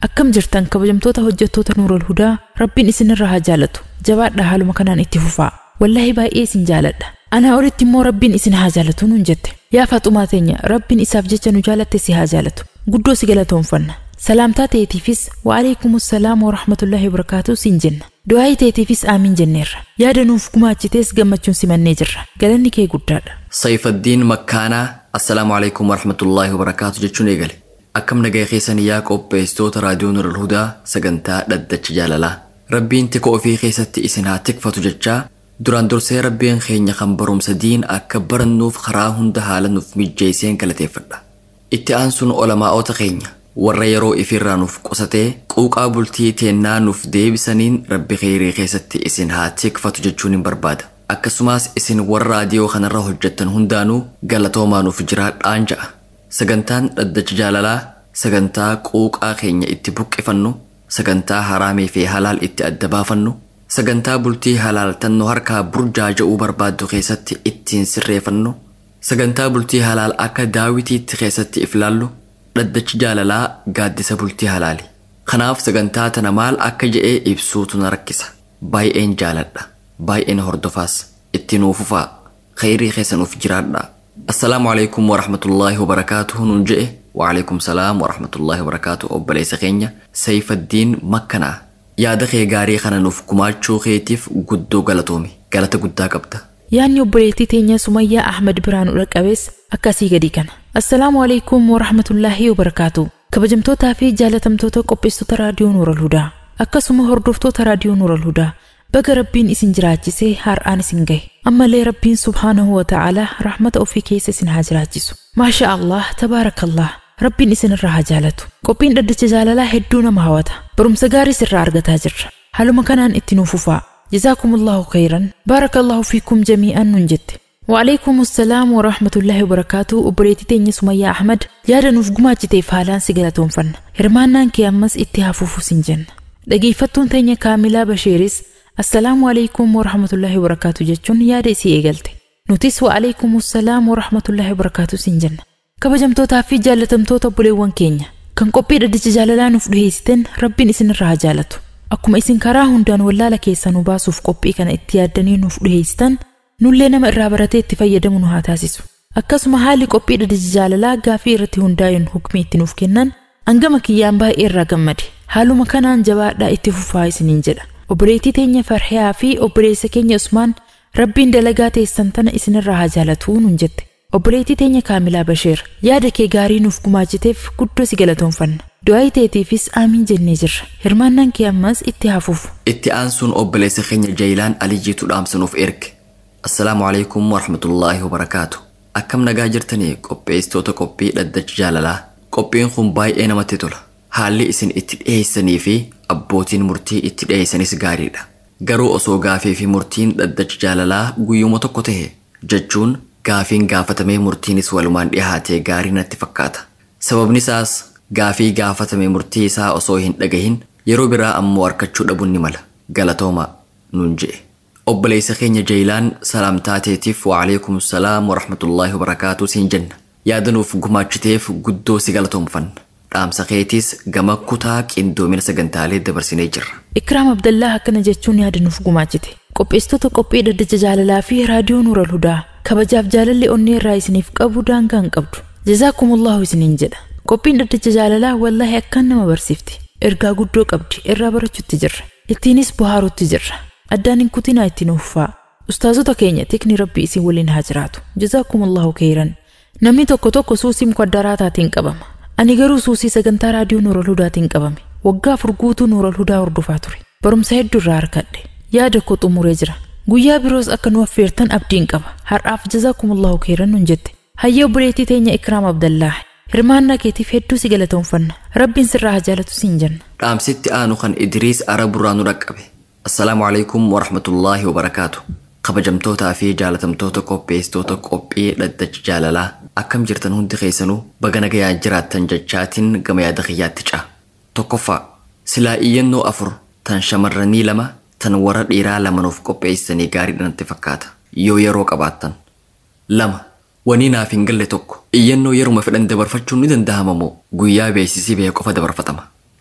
Speaker 3: akkam jirtan kabajamtoota hojjettoota Nuurul Hudaa rabbiin isinirraa haa jaalatu jabaadha haaluma kanaan itti fufaa wallahi baay'ee isin jaaladha ana olitti immoo rabbiin isin haa jaalatu nuun jette yaa Faaxumaa teenya rabbiin isaaf jecha nu jaalatte si haa jaalatu guddoo si galatoonfanna salaamtaa teetiifis wa alaykumus salaam wa rahmatullahi wa barakaatuh siin jenna du'aa teetiifis aamiin jenneerra yaada nuuf gumaachites gammachuun simannee jirra galanni kee guddaadha
Speaker 2: Sayfaddiin Makkaanaa assalaamu alaykum wa rahmatullahi wa barakaatuh jechuun eegale akkam nagaa keessan yaa qopheessitoota raadiyoo Nuurul Hudaa sagantaa dhaddacha jaalalaa rabbiin tika ofii keessatti isin haa tikfatu jechaa duraan dursee rabbiin keenya kan barumsa diin akka barannuuf karaa hunda haala nuuf mijjeesseen galateeffadha itti aansuun olamaa'ota keenya warra yeroo ifirraa nuuf qusatee quuqaa bultii teennaa nuuf deebisaniin rabbi kheyrii keessatti isin haa tikfatu jechuun hin barbaada akkasumas isin warra raadiyoo kanarra hojjettan hundaanuu galatoomaa nuuf jiraadhaan ja'a sagantaan dhaddacha jaalalaa sagantaa quuqaa keenya itti buqqifannu sagantaa haraamii fi halaal itti adda baafannu sagantaa bultii halaaltannu harkaa burjaaja'uu barbaaddu keessatti ittiin sirreeffannu sagantaa bultii halaal akka daawitiitti keessatti iflaallu dhaddachi jaalalaa gaaddisa bultii halaali kanaaf sagantaa tana maal akka je'ee ibsuutu na rakkisa baay'een jaaladha baay'een hordofaas itti nuufufaa kheyrii keessanuuf jiraadha assalaamu alaykum wa rahmatullahi wa barakaatuhu nuun je'e wa alaykum salaam wa rahmatullahi wa barakaatuhu obboleessa keenya Sayfaddiin Makkanaa yaada kee gaarii kana nuuf gumaachuu keetiif guddoo galatoomi galata guddaa qabda
Speaker 3: yaanni obboleettii teenya Sumayyaa Ahmad Biraanuu dhaqqabees akkasii gadi kana assalaamu alaykum wa rahmatullahi wa barakaatuh kabajamtootaa fi jaalatamtoota qopheessitoota raadiyoo Nuurul Hudaa akkasuma hordoftoota raadiyoo Nuurul Hudaa baga rabbiin isin jiraachisee har'aan isin gahe ammallee rabbiin subhaanahu wa ta'ala rahmata ofii keessa isin haa jiraachisu maasha Allah tabaarakallah rabbiin isinirraa haa jaalatu qophiin dhaddacha jaalalaa hedduu nama hawata barumsa gaarii sirraa argataa jirra haaluma kanaan itti nuufufaa jazaakumullahu khayran baarakallahu fiikum jamii'an nun jette wa alaykumus salaam wa rahmatullahi wa barakaatuh obboleettii teenya Sumayyaa Ahmad yaada nuuf gumaachiteef haalaan si galatoonfanna hirmaannaan kee ammas itti hafuufu sin jenna dhageeffattuun teenya Kaamilaa Basheeris assalaamu alaykum wa rahmatullahi wa barakaatuh jechuun yaada isii eegalte nutis wa alaykumus salaam wa rahmatullahi wa barakaatuh sin jenna kabajamtootaa fi jaalatamtoota obboleewwan keenya kan qophii dhaddacha jaalalaa nuuf dhiheessitan rabbiin isinirraa haa jaalatu akkuma isin karaa hundaan wallaala keessaa nu baasuuf qophii kana itti yaaddanii nuuf dhiheessitan nullee nama irraa baratee itti fayyadamu nu haa taasisu akkasuma haalli qophii dhaddacha jaalalaa gaafii irratti hundaa'uun hukmii itti nuuf kennan hangama kiyyaan baay'ee irraa gammade haaluma kanaan jabaadhaa itti fufaa isiniin jedha obboleettii teenya Farhiyaa fi obboleessa keenya Usmaan rabbiin dalagaa teessan tana isinirraa haa jaalatu nun jette obboleettii teenya Kaamilaa Basheer yaada kee gaarii nuuf gumaachiteef guddoo si galatoonfanna du'aa teetiifis aamiin jennee jirra hirmaannaan kee ammas itti hafuuf
Speaker 2: itti aansuun obboleessa keenya Jayilaan Alijiitu dhaamsanuuf erge assalaamu alaykum wa rahmatullahi wa barakaatuh akkam nagaa jirtanii qopheessitoota qophii dhaddacha jaalalaa qophiin kun baay'ee namatti tola haalli isin itti dhiyeessanii fi abbootiin murtii itti dhiyeessanis gaariidha garuu osoo gaafii fi murtiin dhaddacha jaalalaa guyyuma tokko ta'e jechuun gaafiin gaafatamee murtiinis walumaan dhihaatee gaarii natti fakkaata sababni isaas gaafii gaafatamee murtii isaa osoo hin dhagahin yeroo biraa ammoo harkachuu dhabuun ni mala galatoomaa nun je'e obboleessa keenya Jayilaan salaamtaa teetiif wa alaykum salaam wa rahmatullahi wa barakaatuh siin jenna yaada nuuf gumaachiteef guddoo si galatoomfanna dhaamsa keetis gama kutaa qindoomina sagantaalee dabarsinee jirra
Speaker 3: Ikraam Abdallaa akkana jechuun yaada nuuf gumaachite qopheessitoota qophii dhaddacha jaalalaa fi raadiyoo Nuurul Hudaa kabajaaf jaalalli onnee irraa isiniif qabu daangaa hin qabdu jazaakumullahu isiniin jedha qophiin dhaddacha jaalalaa wallahi akkaan nama barsiifti ergaa guddoo qabdi irraa barachuutti jirra ittiinis bohaaruutti jirra addaan hin kutinaa itti nuuffaa ustaazota keenya tikni rabbi isin waliin haa jiraatu jazaakumullahu khayran namni tokko tokko suusii mukaddaraataatiin qabama ani garuu suusii sagantaa raadiyoo Nuurul Hudaatiin qabame waggaa afur guutuu Nuurul Hudaa hordofaa ture barumsa hedduu irraa argadhe yaada koo xumuree jira guyyaa biroos akka nu affeertan abdiin qaba har'aaf jazaakumullahu khayran nun jette hayyee obboleettii teenya Ikraam Abdallaa hirmaannaa keetiif hedduu si galatoonfanna rabbiin sirraa haa jaalatu siin jenna
Speaker 2: dhaamsitti aanu kan Idriis Araburaa nu dhaqqabe assalaamu alaykum wa rahmatullahi wa barakaatuh kabajamtootaa fi jaalatamtoota qopheessitoota qophii dhaddacha jaalalaa akkam jirtan hundi keessanuu baga nagayaa jiraattan jechaatiin gama yaada kiyyaatti ca'a tokkoffaa silaa iyyannoo afur tan shamarranii lama tan warra dhiiraa lama nuuf qopheessanii gaariidha natti fakkaata yoo yeroo qabaattan lama wanii naaf hin galle tokko iyyannoo yeruma fedhan dabarfachuun ni danda'ama moo guyyaa beeksisii bee qofa dabarfatama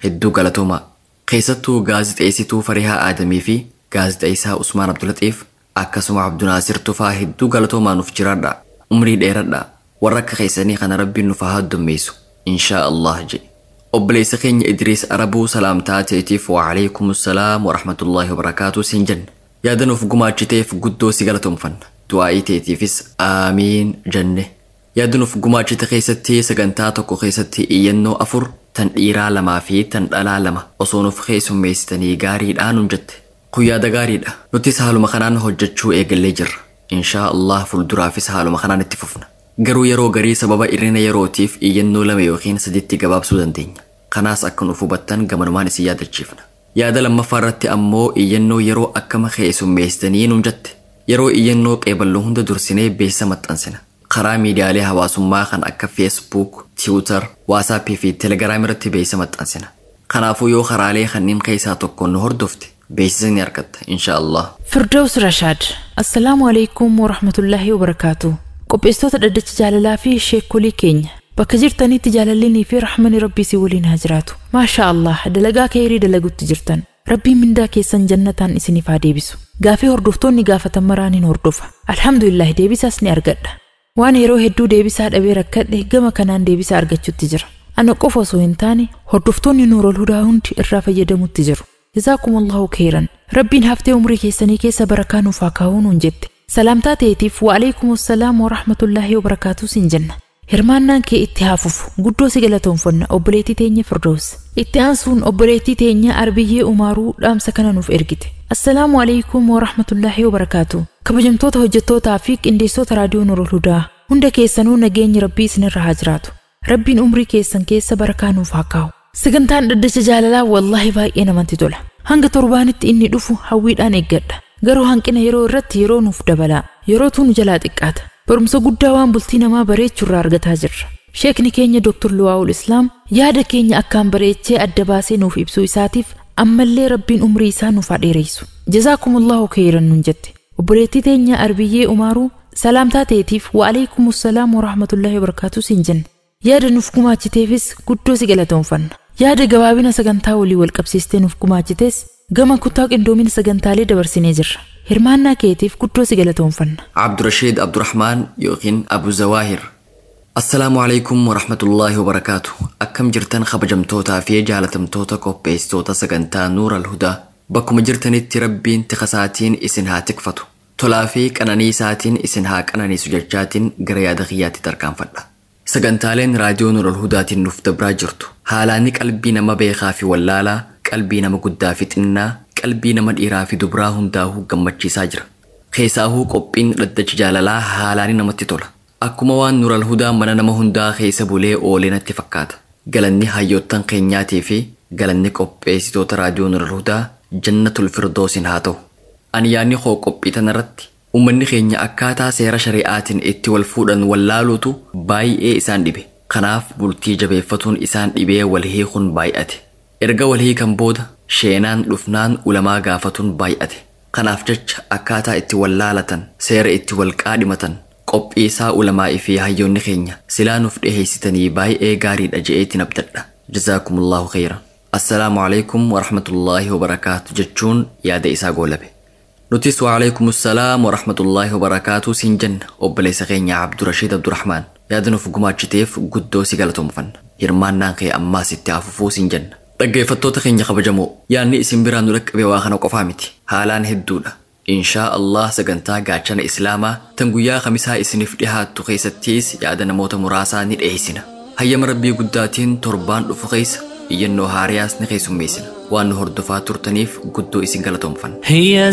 Speaker 2: hedduu galatoomaa. Keessattuu gaazixeessituu Farihaa Aadamii fi gaazixeessaa Usmaan Abdulaxiif akkasuma Abdunaasir Tufaa hedduu galatoomaa nuuf jiraadha. Umrii dheeradha. Warra akka keessanii kana rabbiin nuuf haa heddummeessu. Inshaa Allah jedhe. Obboleessa keenya Idriis Arabuu salaamtaa ta'eetiif wa alaykuumussalaam wa rahmatullaahi wa barakaatuh siin jenna. Yaada nuuf gumaachiteef guddoo si galatoomfanna. Du'aa'ii ta'eetiifis aamiin jenne. Yaada nuuf gumaachite keessatti sagantaa tokko keessatti iyyannoo afur tan dhiiraa lamaa fi tan dhalaa lama osoo nuuf keessummeessitanii gaariidha nuun jette. Kun yaada gaariidha. Nutis haaluma kanaan hojjechuu eegallee jirra. Inshaa Allah fuulduraafis haaluma kanaan itti fufna. Garuu yeroo garii sababa irrina yerootiif iyyannoo lama yookiin sadiitti gabaabsuu dandeenya. Kanaas akka nuuf hubattan gamanumaan isin yaadachiifna. Yaada lammaffaa irratti ammoo iyyannoo yeroo akkama keessummeessitanii nuun jette. Yeroo iyyannoo qeeballoo hunda dursinee beeksisa maxxansina. Karaa miidiyaalee hawaasummaa kan akka Facebook, Twitter, WhatsApp fi Telegram irratti beeksisa maxxansina. Kanaafuu yoo karaalee kanneen keessaa tokkoon nu hordofte beeksisa ni argatta insha Allah.
Speaker 3: Firdaus Rashaad. Assalaamu alaykum wa rahmatullaahi wa barakaatuh. Qopheessitoota dhaddacha jaalalaa fi sheekolii keenya. Bakka jirtanitti jaalallinii fi rahmani rabbii si waliin haa jiraatu. Maasha Allah dalagaa khayrii dalagutti jirtan. Rabbiin mindaa keessan jannataan isiniif haa deebisu. Gaafii hordoftoonni gaafatan maraaniin hordofa. Alhamdulillah deebisaas ni argadha. Waan yeroo hedduu deebisaa dhabee rakkadhe gama kanaan deebisaa argachuutti jira. Ana qofa osoo hin taane hordoftoonni Nuurul Hudaa hundi irraa fayyadamutti jiru. Jazaakumullahu khairan. Rabbiin haftee umrii keessanii keessa barakaa nuuf haa kaa'uu nuun jette. Salaamtaa ta'eetiif wa alaykuumussalaam wa rahmatullaahi wa barakaatuh siin jenna. Hirmaannaan kee itti haafuuf guddoo si galatoonfanna obboleettii teenya Firdaus. Itti aansuun obboleettii teenya Arbiyyee Umaaruu dhaamsa kana nuuf ergite. Assalaamu alaykum wa rahmatullaahi wa barakaatuh. Kabajamtoota hojjettootaa fi qindeessitoota raadiyoo Nuurul Hudaa hunda keessanuu nageenyi rabbii isinirra haa jiraatu. Rabbiin umrii keessan keessa barakaa nuuf haa kaa'u. Sagantaan dhaddacha jaalalaa wallahi baay'ee namatti tola. Hanga torbaanitti inni dhufu hawwiidhaan eeggadha. Garuu hanqina yeroo irratti yeroo nuuf dabala. Yeroo tunu jalaa xiqqaata. Barumsa guddaa waan bultii namaa bareechuu irraa argataa jirra. Sheekni keenya Doktor Luwaa'ul Islaam yaada keenya akkaan bareechee adda baasee nuuf ibsuu isaatiif ammallee rabbiin umrii isaa nuuf haa dheereessu. Jazaakumullahu khairan nuun jette. Obboleettii teenya Arbiyyee Umaaruu salaamtaa ta'eetiif wa alaykuumussalaam wa rahmatullaahi wa barakaatuh siin jenna. Yaada nuuf gumaachiteefis guddoo si galatoonfanna. Yaada gabaabina sagantaa walii wal qabsiistee nuuf gumaachites gama kutaa qindoomina sagantaalee dabarsinee jirra. Hirmaannaa keetiif guddoo si galatoonfanna.
Speaker 2: Abdurashiid Abdurrahmaan yookiin Abu Zawaahir. Assalaamu alaykum wa rahmatullaahi wa barakaatuh. Akkam jirtan kabajamtootaa fi jaalatamtoota qopheessitoota sagantaa Nuurul Hudaa. Bakkuma jirtanitti rabbiin tiqasaatiin isin haa tikfatu. Tolaa fi qananiisaatiin isin haa qananiisu jechaatiin gara yaada kiyyaatti tarkaanfadha. Sagantaaleen raadiyoo Nuurul Hudaatiin nuuf dabraa jirtu. Haalaanni qalbii nama beekaa fi wallaalaa, qalbii nama guddaa fi xinnaa, qalbii nama dhiiraa fi dubraa hundaa'uu gammachiisaa jira. Keessaahuu qophiin dhaddacha jaalalaa haalaani namatti tola. Akkuma waan Nuurul Hudaa mana nama hundaa keessa bulee oolee natti fakkaata. Galanni hayyoottan keenyaatii fi galanni qopheessitoota raadiyoo Nuurul Hudaa jannatul firdoosin haa ta'u. Ani yaadni koo qophii tanarratti ummanni keenya akkaataa seera shari'aatiin itti wal fuudhan wallaaluutu baay'ee isaan dhibe. Kanaaf bultii jabeeffatuun isaan dhibee wal hiikuun baay'ate. Erga wal hiikan booda sheenaan dhufnaan ulamaa gaafatuun baay'ate. Kanaaf jecha akkaataa itti wallaalatan seera itti wal qaadhimatan qophii isaa ulamaa fi hayyoonni keenya silaa nuuf dhiheessitanii baay'ee gaariidha je'eetiin abdadha. Jazaakumullahu khayran. Assalaamu alaykum wa rahmatullaahi wa barakaatuh jechuun yaada isaa goolabe. Nutis wa alaykuumussalaam wa rahmatullaahi wa barakaatuh siin jenna obboleessa keenya Abdurashiid Abdurrahmaan. Yaada nuuf gumaachiteef guddoo si galatoomfanna. Hirmaannaan kee ammaas itti hafufuu siin jenna. Dhaggeeffattoota keenya kabajamoo yaadni isin biraan nu dhaqqabe waa kana qofaa miti. Haalaan hedduudha. Inshaa Allah sagantaa gaachana Islaamaa tan guyyaa Khamisaa isiniif dhihaattu keessattis yaada namoota muraasaa ni dhiheessina. Hayyama Rabbii guddaatiin torbaan dhufu keessa iyyannoo haariyaas ni keessummeessina. waan nu hordofaa turtaniif guddoo isin galatoomfanna.
Speaker 10: هي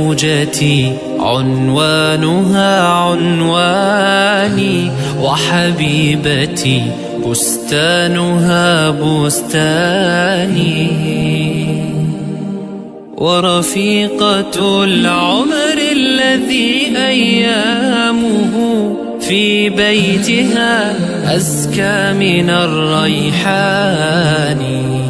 Speaker 10: زوجتي عنوانها عنواني وحبيبتي بستانها بستاني ورفيقة العمر الذي أيامه في بيتها أزكى من الريحان.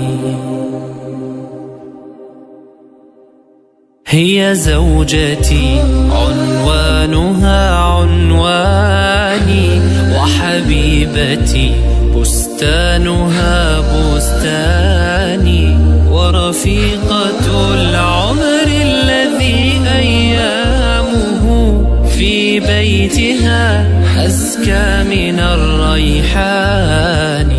Speaker 10: هي زوجتي عنوانها عنواني وحبيبتي حبيبتي بستانها بستاني ورفيقة العمر الذي أيامه في بيتها أزكى من الريحان.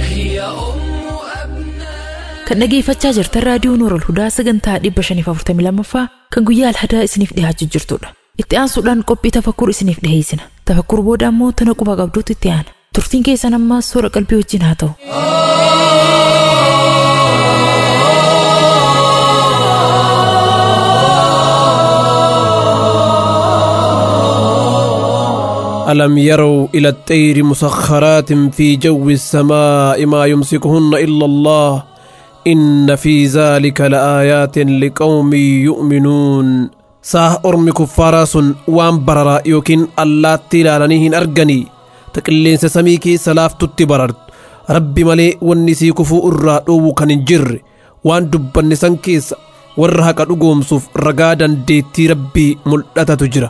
Speaker 3: kan dhageeffachaa jirtan raadiyoo Nuurul Hudaa sagantaa dhibba shaniif afurtamii lammaffaa kan guyyaa alhadaa isiniif dhiyaachuu jirtudha. Itti aansuudhaan qophii tafakkur isiniif dhiyeessina. Tafakkur booda ammoo tana quba qabduutti itti aana. Turtiin keessan ammaa soora qalbii wajjin haa ta'u.
Speaker 11: ألم يروا إلى الطير مسخرات في جو السماء ما يمسكهن إلا الله إن في ذلك لآيات لقوم يؤمنون. ساه أرمي كفاراس وان بررا يوكين الله تلالانيهن أرغني تقلين سسميكي سلاف تتبرد ربي ملي ونسي كفو الرادو كان جر وان دبان نسان كيس ورها كدوغوم صوف رغادا ديتي ربي ملتا تجرى.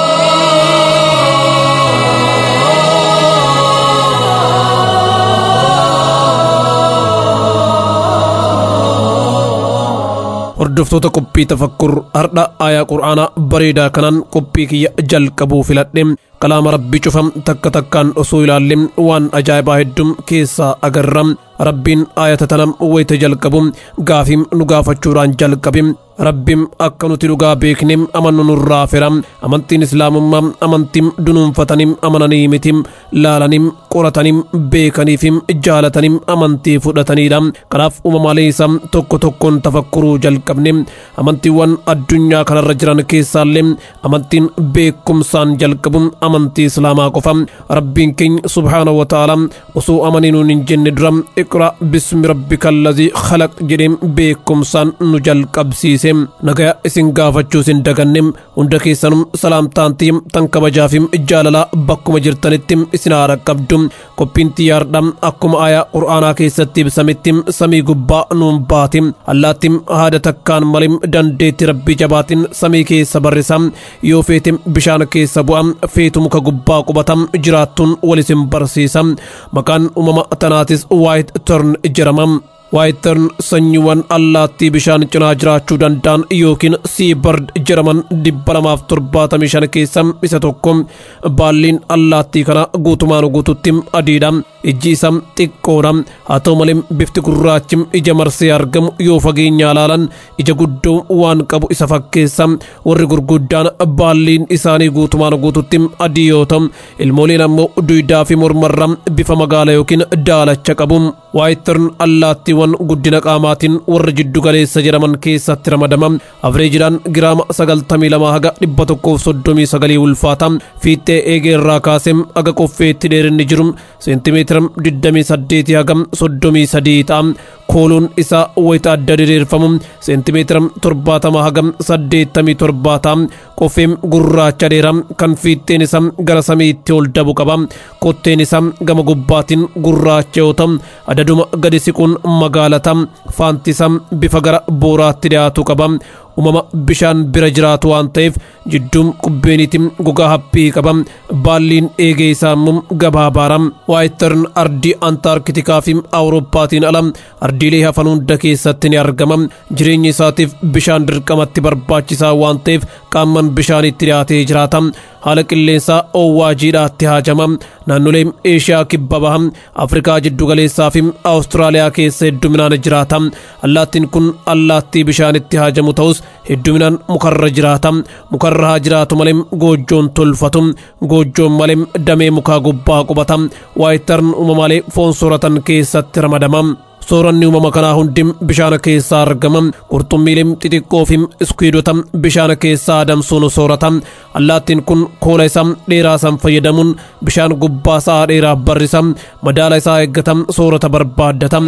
Speaker 11: hordoftoota qophii tafakkur hardha aayaa qur'aanaa bareedaa kanaan qophii kiyya jalqabuu filadhe kalaama rabbii cufam takka takkaan osoo ilaalle waan ajaa'ibaa hedduu keessaa agarra. rabbiin aayata tanam wayita jalqabu gaafii nu gaafachuudhaan jalqabe. rabbiin akka nuti dhugaa beekne amannu nurraa fira. amantiin islaamummaa amantii dunuunfatanii amananii miti laalanii qoratanii beekanii jaalatanii amantii fudhataniidha. kanaaf uumamaalee isaa tokko tokkoon tafakkuruu jalqabne amantiiwwan addunyaa kanarra jiran keessaallee amantiin beekumsaan jalqabu amantii islaamaa qofa. rabbiin keenya subhaanahu wa ta'aalaa osoo amanii nuun hin jenne dura اقرأ باسم ربك الذي خلق جريم بكم سان نجل قبسيسم نغا اسن غافتشو سن دغنم وندكي سنم سلام تانتيم تنكب جافيم جاللا بكم جرتنتم اسنار قبدم كوبين تياردم اكم آية قرآنا كيستي بسمتم سمي قبا نوم باتم اللاتم هذا تكان ملم دندت ربي جباتن سمي كي سبرسم يوفيتم بشان كي سبوام فيتم كقبا قبتم جراتون ولسم برسيسم مكان أمم تناتس وايد turn ijramam waayitern sanyiiwwan allaattii bishaan cinaa jiraachuu danda'an yookiin sii bard jiraman dhibba lamaaf torbaatamii shan keessa isa tokko. baalliin allaattii kana guutumaan guututti adiidha. ijji isaa xiqqoodha. haa ta'u malee bifti gurraachi ija marsee argamu yoo fageenya ilaalan ija guddoo waan qabu isa fakkeessa. warri gurguddaan baalliin isaanii guutumaan guututti adii yoo ta'u ilmooliin ammoo duydaa fi mormarra bifa magaala yookiin daalacha qabu. waayitern allaattii wan guddina qaamaatiin warra jiddu galeessa jedhaman keessatti ramadama. avreejiidhaan giraama sagaltamii lama haga dhibba tokkoof soddomii sagalii ulfaata. fiixee eegee irraa kaasee haga qoffeetti dheerinni jiru seentimeetira digdamii saddeetii haga soddomii sadii ta'a. kooluun isaa wayita adda diriirfamu seentimeetira torbaatama haga saddeettamii torbaa ta'a. qoffeen gurraacha dheeraa kan fiixeen isaa gara samiitti ol dabu qaba. kotteen isaa gama gubbaatiin gurraacha yoo ta'u adaduma gadi siquun magaalata. faantisam bifa gara booraatti dhiyaatu qaba. uumama bishaan bira jiraatu waan ta'eef jidduun qubbeeniitiin gogaa haphii qaba. baalliin eegee isaa immoo gabaabaara. waayitern ardii antaarkitikaa fi awurooppaatiin ala ardiilee hafan hunda keessatti ni argama. jireenya isaatiif bishaan dirqamatti barbaachisaa waan ta'eef qaamman bishaanitti dhiyaatee jiraata. haala qilleensaa owwaajiidhaatti haajama. naannolee eeshiyaa kibba baha afrikaa jiddu galeessaa fi awustiraaliyaa keessa hedduminaan jiraata. allaattiin kun allaattii bishaanitti haajamu ta'us hedduminaan mukarra jiraata. mukarra haa jiraatu malee goojjoon tolfatu. goojjoon malee damee mukaa gubbaa qubata. waayitern uumamaalee foon sooratan keessatti ramadama. sooranni uumama kanaa hundi bishaan keessaa argama. qurxummiileen xixiqqoo fi iskwiidota bishaan keessaa adamsuun soorata. allaattiin kun koola isaa dheeraa san fayyadamuun bishaan gubbaa isaa dheeraa barrisa. madaala isaa eeggata soorata barbaaddata.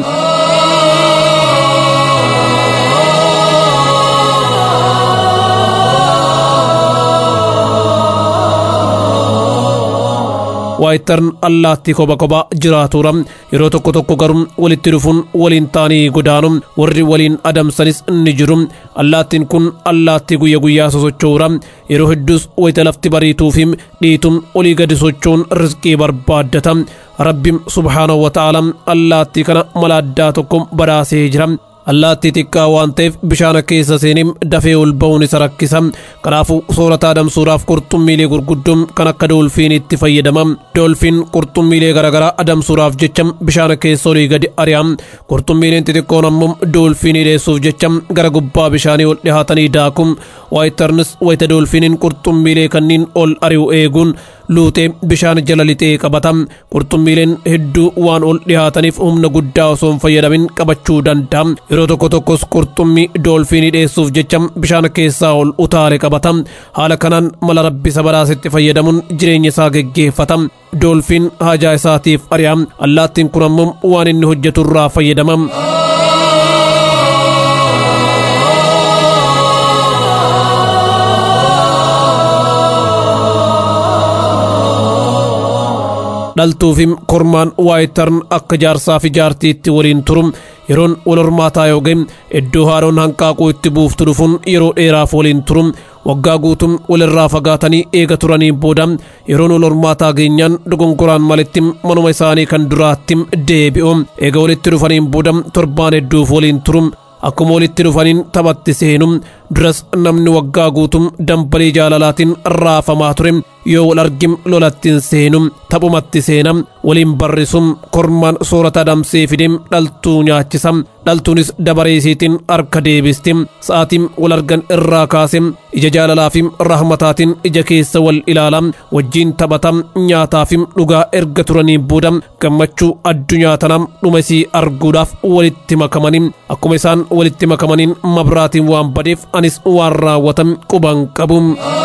Speaker 11: waayittarn allaattii koba koba jiraatuura yeroo tokko tokko garuu walitti dhufuun waliin taanii godaanu warri waliin adamsanis ni jiru allaattiin kun allaattii guyya guyyaa sosochoora yeroo hedduus wayita lafti bariituufi dhiitum olii gadi sochoon rizqii barbaaddata rabbiin subhaanahu wa ta'ala allaattii kana mala addaa tokko badhaasee jira allaattii xiqqaa waan ta'eef bishaana keessa seenim dafee ol ba'uun isa rakkisa kanaafuu soorata adamsuudhaaf qurxummiilee gurguddoon kan akka doolfiinitti fayyadama doolfiin qurxummiilee garaagaraa adamsuudhaaf jecha bishaana keessa olii gadi ari'a qurxummiileen xixiqqoon ammoo doolfiinii dheessuuf jecha gara gubbaa bishaanii ol dhihaatanii daaku waayittarnis wayita doolfiiniin qurxummiilee kanniin ol ari'u eeguun luutee bishaan jala lixee qabata qurxummiileen hedduu waan ol dhihaataniif humna guddaa osoo hin fayyadamin qabachuu danda'a yeroo tokko tokkos qurxummii doolfiinii dheessuuf jecha bishaan keessaa ol utaale qabata haala kanaan mala rabbi isa badhaasetti fayyadamuun jireenya isaa geggeeffata doolfiin haajaa isaatiif ari'a allaattiin kun ammoo waan inni hojjetu irraa fayyadama dhaltuufim kormaan waayittarn akka jaarsaa fi jaartiitti waliin turu yeroon wal hormaataa yoo ga'e iddoo haaroon hanqaaquu itti buuftu dhufuun yeroo dheeraaf waliin turu waggaa guutum walirraa fagaatanii eega turanii booda yeroon wal hormaataa geenyaan dogongoraan malitti manuma isaanii kan duraatti deebi'u eega walitti dhufaniin booda torbaan hedduuf waliin turu akkuma walitti dhufaniin taphatti seenu duras namni waggaa guutum dambalii jaalalaatiin raafamaa ture yoo wal argim lolattiin seenu taphumatti seena waliin barrisum kormaan soorata adamsee fidem dhaltuu nyaachisa dhaltuunis dabareesiitiin harka deebisti sa'aatiin wal argan irraa kaase ija jaalalaafim rahmataatiin ija keessa wal ilaala wajjiin taphata nyaataafim dhugaa erga turanii booda gammachuu addunyaa tanaa dhuma isii arguudhaaf walitti makamanii akkuma isaan walitti makamaniin mabraatiin waan badeef anis waan raawwatan quban qabu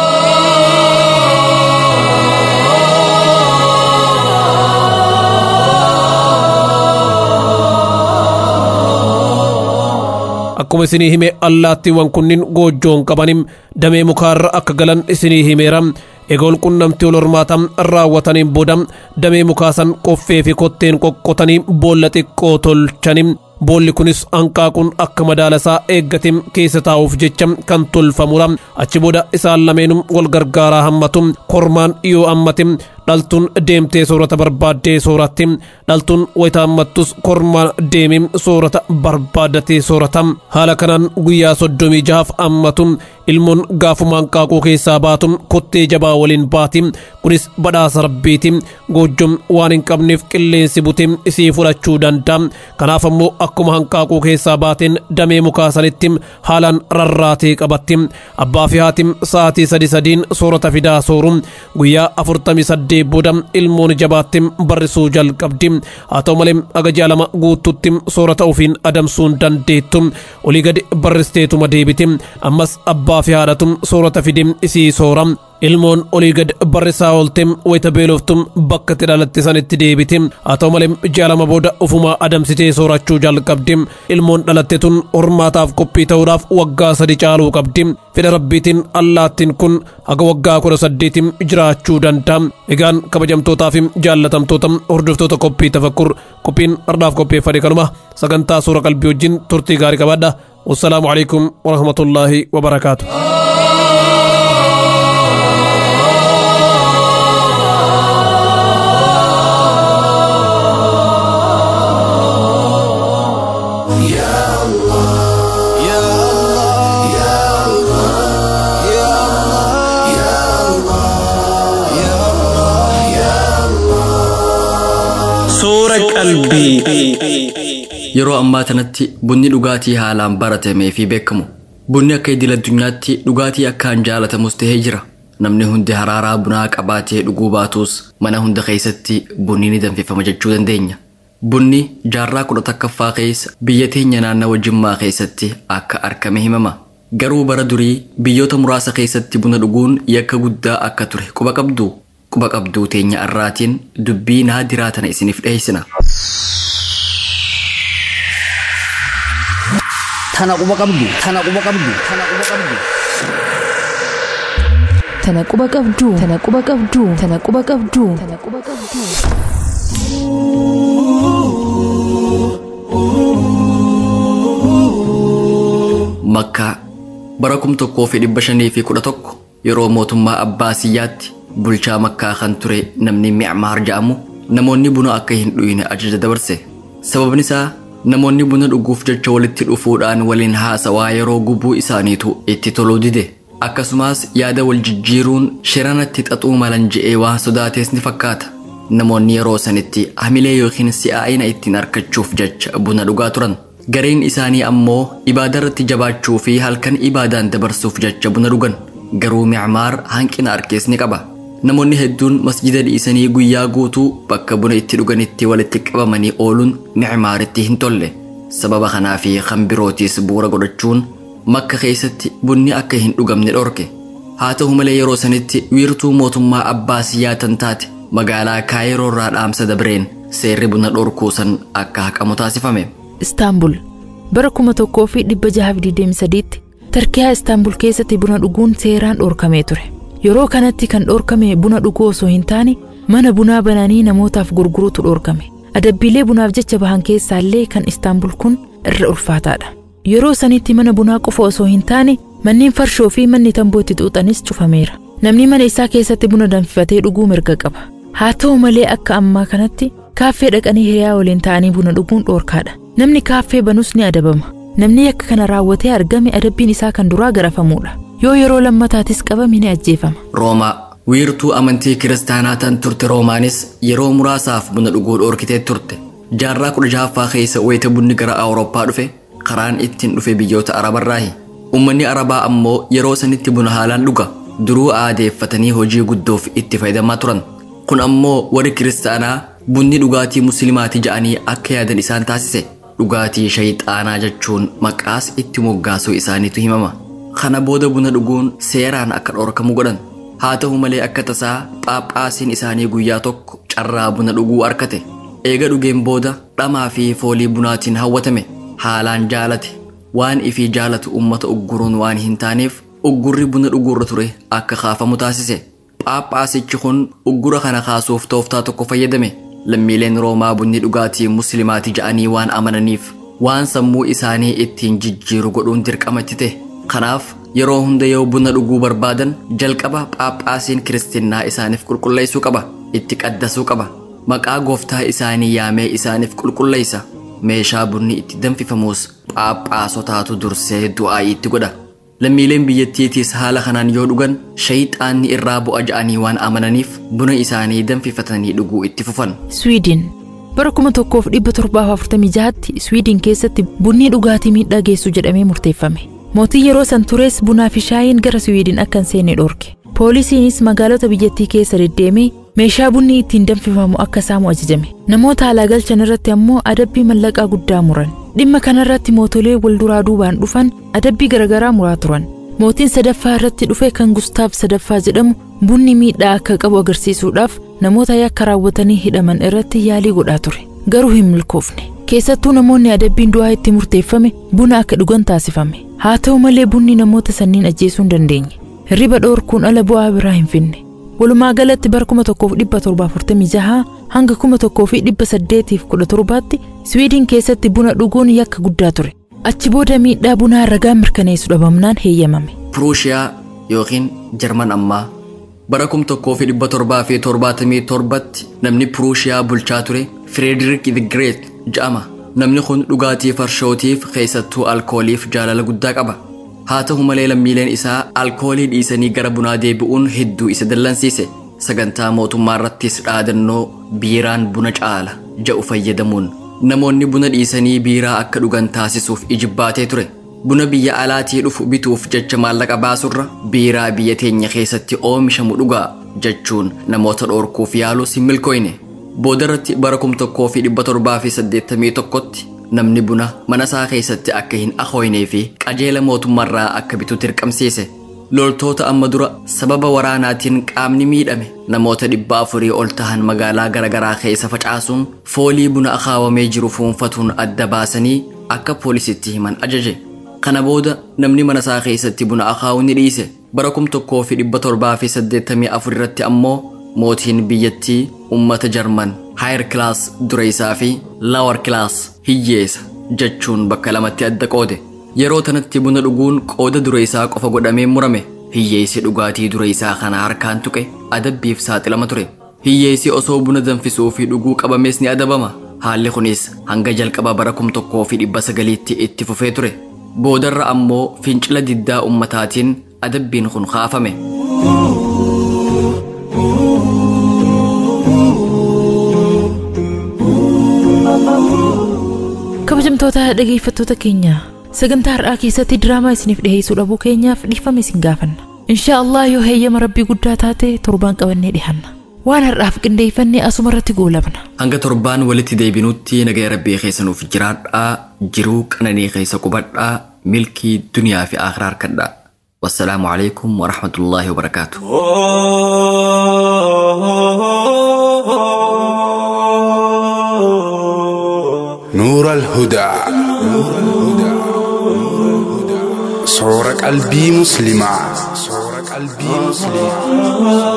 Speaker 11: akkuma isinii hime allaattiiwwan kunniin goojjoon qabanim damee mukaarra akka galan isinii himeera eega wal qunnamtii wal hormaata raawwataniin booda damee mukaasan qoffee fi kotteen qoqqotanii boolla xiqqoo tolchanii boolli kunis hanqaaquun akka madaala isaa eeggateen keessa taa'uuf jecha kan tolfamudha achi booda isaan lameenum wal gargaaraa hammatu kormaan yoo hammate dhaltuun deemtee soorata barbaaddee sooratti dhaltuun wayita hammattus kormaan deemee soorata barbaaddatee soorata haala kanaan guyyaa soddomii jahaaf hammatu ilmoon gaafuma hanqaaquu keessaa baatu kottee jabaa waliin baati kunis badhaasa rabbiiti goojjom waan hin qabneef qilleensi butee isii fudhachuu danda'a kanaaf ammoo akkuma hanqaaquu keessaa baateen damee mukaasanitti haalaan rarraatee qabatti abbaa fi haati sa'aatii sadi sadiin soorata fidaa sooru guyyaa afurtamii saddeet booda ilmoon jabaatti barrisuu jalqabdi haa ta'u malee aga lama guututti soorata ofiin adamsuun dandeettu olii gadi barristeetuma deebiti ammas abbaa fi haadhatu soorata fide isii soora ilmoon olii gad barrisaa oolte wayita beeloftum bakka itti dhalatte sanitti deebiti haa ta'u malee ji'a lama booda ufumaa adamsitee soorachuu jalqabdi ilmoon dhalatte tun hormaataaf qophii ta'uudhaaf waggaa sadi caaluu qabdi fedha rabbiitiin allaattiin kun haga waggaa kudha saddeetiin jiraachuu danda'a egaan kabajamtootaa fi jaallatamtoota hordoftoota qophii tafakkur qophiin har'aaf qopheeffame kanuma sagantaa suura qalbii wajjin turtii gaarii qabaadha wassalaamu alaikum warahmatullaahi wabarakaatu
Speaker 2: yeroo ammaa tanatti bunni dhugaatii haalaan baratamee fi beekamu bunni akka idil addunyaatti dhugaatii akkaan jaalatamus ta'ee jira namni hundi haraaraa bunaa qabaatee dhuguu baatus mana hunda keessatti bunni ni danfifama jechuu dandeenya bunni jaarraa kudha takkaffaa keessa biyya teenya naannawa Jimmaa keessatti akka argame himama garuu bara durii biyyoota muraasa keessatti buna dhuguun yakka guddaa akka ture quba qabdu quba qabduu teenya arraatiin dubbii naadiraa tana isiniif dhiyeessina.
Speaker 9: Tana quba qabdu, tana quba qabdu, tana quba qabdu.
Speaker 3: tana quba qabdu tana quba qabdu tana quba qabdu tana quba qabdu.
Speaker 2: Makkaa bara kum tokkoo fi dhibba shanii fi kudha tokko yeroo mootummaa Abbaasiyyaatti bulchaa Makkaa kan ture namni Mi'maar jedhamu namoonni buna akka hin dhuyine ajaja dabarse. Sababni isaa namoonni buna dhuguuf jecha walitti dhufuudhaan waliin haasawaa yeroo gubuu isaaniitu itti toluu dide. Akkasumas yaada wal jijjiiruun shiranatti xaxuu malan je'ee waan sodaates ni fakkaata. Namoonni yeroo sanitti hamilee yookiin si'aa'ina ittiin argachuuf jecha buna dhugaa turan. Gareen isaanii ammoo ibaadarratti jabaachuu fi halkan ibaadaan dabarsuuf jecha buna dhugan. Garuu Mi'maar hanqina arkees ni qaba. Namoonni hedduun masjida dhiisanii guyyaa guutuu bakka buna itti dhuganitti walitti qabamanii ooluun Mi'maaritti hin tolle. Sababa kanaa fi kan birootis bu'uura godhachuun Makka keessatti bunni akka hin dhugamne dhorke. Haa ta'u malee yeroo sanitti wiirtuu mootummaa Abbaasiyyaa tan taate magaalaa Kaayiroo irraa dhaamsa dabreen seerri buna dhorkuu san akka haqamu taasifame.
Speaker 3: Istaanbul bara kuma tokkoo fi dhibba jaha fi digdamii sadiitti Tarkiyaa Istaanbul keessatti buna dhuguun seeraan dhorkamee ture. Yeroo kanatti kan dhorkame buna dhuguu osoo hin taane mana bunaa bananii namootaaf gurguruutu dhorkame. Adabbiilee bunaaf jecha bahan keessaallee kan Istaanbul kun irra ulfaataadha. Yeroo sanitti mana bunaa qofa osoo hin taane manneen farshoo fi manni tamboo itti xuuxanis cufameera. Namni mana isaa keessatti buna danfifatee dhuguu mirga qaba. Haa ta'u malee akka ammaa kanatti kaaffee dhaqanii hiriyaa waliin ta'anii buna dhuguun dhorkaadha. Namni kaaffee banus ni adabama. Namni akka kana raawwatee argame adabbiin isaa kan duraa garafamuudha. Yoo yeroo lammataatis qabame ni ajjeefama.
Speaker 2: Roomaa wiirtuu amantii kiristaanaa tan turte Roomaanis yeroo muraasaaf buna dhuguu dhorkitee turte. Jaarraa kudha jahaffaa keessa wayita bunni gara Awurooppaa dhufe karaan ittiin dhufe biyyoota Arabarraahi. Uummanni Arabaa ammoo yeroo sanitti buna haalaan dhuga. Duruu aadeeffatanii hojii guddoof itti fayyadamaa turan. Kun ammoo warri kiristaanaa bunni dhugaatii musliimaati jedhanii akka yaadan isaan taasise. Dhugaatii shayxaanaa jechuun maqaas itti moggaasuu isaaniitu himama. Kana booda buna dhuguun seeraan akka dhorkamu godhan. Haa ta'u malee akka tasaa Phaaphaasiin isaanii guyyaa tokko carraa buna dhuguu argate. Eega dhugeen booda dhamaa fi foolii bunaatiin hawwatame. Haalaan jaalate. Waan ifii jaalatu ummata ugguruun waan hin taaneef uggurri buna dhuguurra ture akka kaafamu taasise. Phaaphaasichi kun uggura kana kaasuuf tooftaa tokko fayyadame. Lammiileen Roomaa bunni dhugaatii musliimaati jedhanii waan amananiif waan sammuu isaanii ittiin jijjiiru godhuun dirqama itti ta'e. Kanaaf yeroo hunda yoo buna dhuguu barbaadan jalqaba Phaaphaasiin kiristinnaa isaaniif qulqulleessuu qaba. Itti qaddasuu qaba. Maqaa gooftaa isaanii yaamee isaaniif qulqulleessa. Meeshaa bunni itti danfifamus Phaaphaasotaatu dursee du'aayii itti godha. Lammiileen biyyattiitis haala kanaan yoo dhugan shayxaanni irraa bu'a jedhanii waan amananiif buna isaanii danfifatanii dhuguu itti fufan.
Speaker 3: Sweden bara kuma tokkoof dhibba torbaaf afurtamii jahatti Sweden keessatti bunni dhugaatii miidhaa geessu jedhamee murteeffame. Mootii yeroo san tures bunaa fi shaayiin gara Sweden akka hin seenne dhorke. Poolisiinis magaalota biyyattii keessa deddeemee meeshaa bunni ittiin danfifamu akka saamu ajajame. Namoota alaa galchan irratti ammoo adabbii mallaqaa guddaa muran. Dhimma kanarratti mootolee wal duraa duubaan dhufan adabbii garagaraa muraa turan. Mootiin sadaffaa irratti dhufe kan Gustaaf sadaffaa jedhamu bunni miidhaa akka qabu agarsiisuudhaaf namoota yakka raawwatanii hidhaman irratti yaalii godhaa ture. Garuu hin milkoofne. Keessattuu namoonni adabbiin du'aa itti murteeffame buna akka dhugan taasifame. Haa ta'u malee bunni namoota sanniin ajjeesuu hin dandeenye. Riba dhoorkuun ala bu'aa biraa hin finne. Walumaa galatti bara kuma tokkoof dhibba torbaaf afurtamii jaha hanga kuma tokkoo fi dhibba saddeetiif kudha torbaatti Sweden keessatti buna dhuguun yakka guddaa ture. Achi booda miidhaa bunaa ragaan mirkaneessu dhabamnaan heeyyamame.
Speaker 2: Pruushiyaa yookiin Jarman ammaa bara kuma tokkoo fi dhibba torbaa fi torbaatamii torbatti namni Pruushiyaa bulchaa ture Frederick the Great jedhama. Namni kun dhugaatii farshootiif keessattuu alkooliif jaalala guddaa qaba. Haa ta'u malee lammiileen isaa alkoolii dhiisanii gara bunaa deebi'uun hedduu isa dallansiise. Sagantaa mootummaa irrattis dhaadannoo biiraan buna caala jedhu fayyadamuun namoonni buna dhiisanii biiraa akka dhugan taasisuuf ijibbaatee ture. Buna biyya alaatii dhufu bituuf jecha maallaqa baasurra biiraa biyya teenya keessatti oomishamu dhugaa jechuun namoota dhoorkuuf yaalus hin milkooyne. Boodarratti bara kuma tokkoo fi dhibba torbaa fi saddeettamii tokkotti namni buna mana isaa keessatti akka hin akhoynee fi qajeela mootummaarraa akka bitu dirqamsiise. Loltoota amma dura sababa waraanaatiin qaamni miidhame namoota dhibba afurii ol tahan magaalaa garagaraa keessa facaasuun foolii buna akaawamee jiru fuunfatuun adda baasanii akka poolisitti himan ajaje. kana booda namni mana isaa keessatti buna akaa'u ni dhiise. Bara kum tokkoo fi dhibba torbaa fi saddeettamii afur irratti ammoo mootiin biyyattii ummata Jarman higher class dureessaa fi lower class hiyyeessa jechuun bakka lamatti adda qoode. Yeroo tanatti buna dhuguun qooda dureessaa qofa godhamee murame. Hiyyeessi dhugaatii dureessaa kana harkaan tuqe adabbiif saaxilama ture. Hiyyeessi osoo buna danfisuu fi dhuguu qabamees ni adabama. Haalli kunis hanga jalqaba bara kum tokkoo fi dhibba sagaliitti itti fufee ture. Boodarra ammoo fincila diddaa ummataatiin adabbiin kun kaafame.
Speaker 3: Kabajamtoota dhageeffattoota keenya sagantaa har'aa keessatti diraamaa isiniif dhiheessuu dhabuu keenyaaf dhiifama isin gaafanna. Inshaa Allah yoo heeyyama rabbii guddaa taate torbaan qabannee dhihanna. Waan har'aaf qindeeffannee asuma irratti goolabna.
Speaker 2: Hanga torbaan walitti deebinutti nagaya rabbii keessa nuuf jiraadhaa, jiruu qananii keessa qubadhaa, milkii duniyaa fi akhiraa harkadhaa. Wassalaamu alaikum wa rahmatullahi wa barakatuh.
Speaker 12: نور الهدى صورة قلبي مسلمة صورة قلبي مسلمة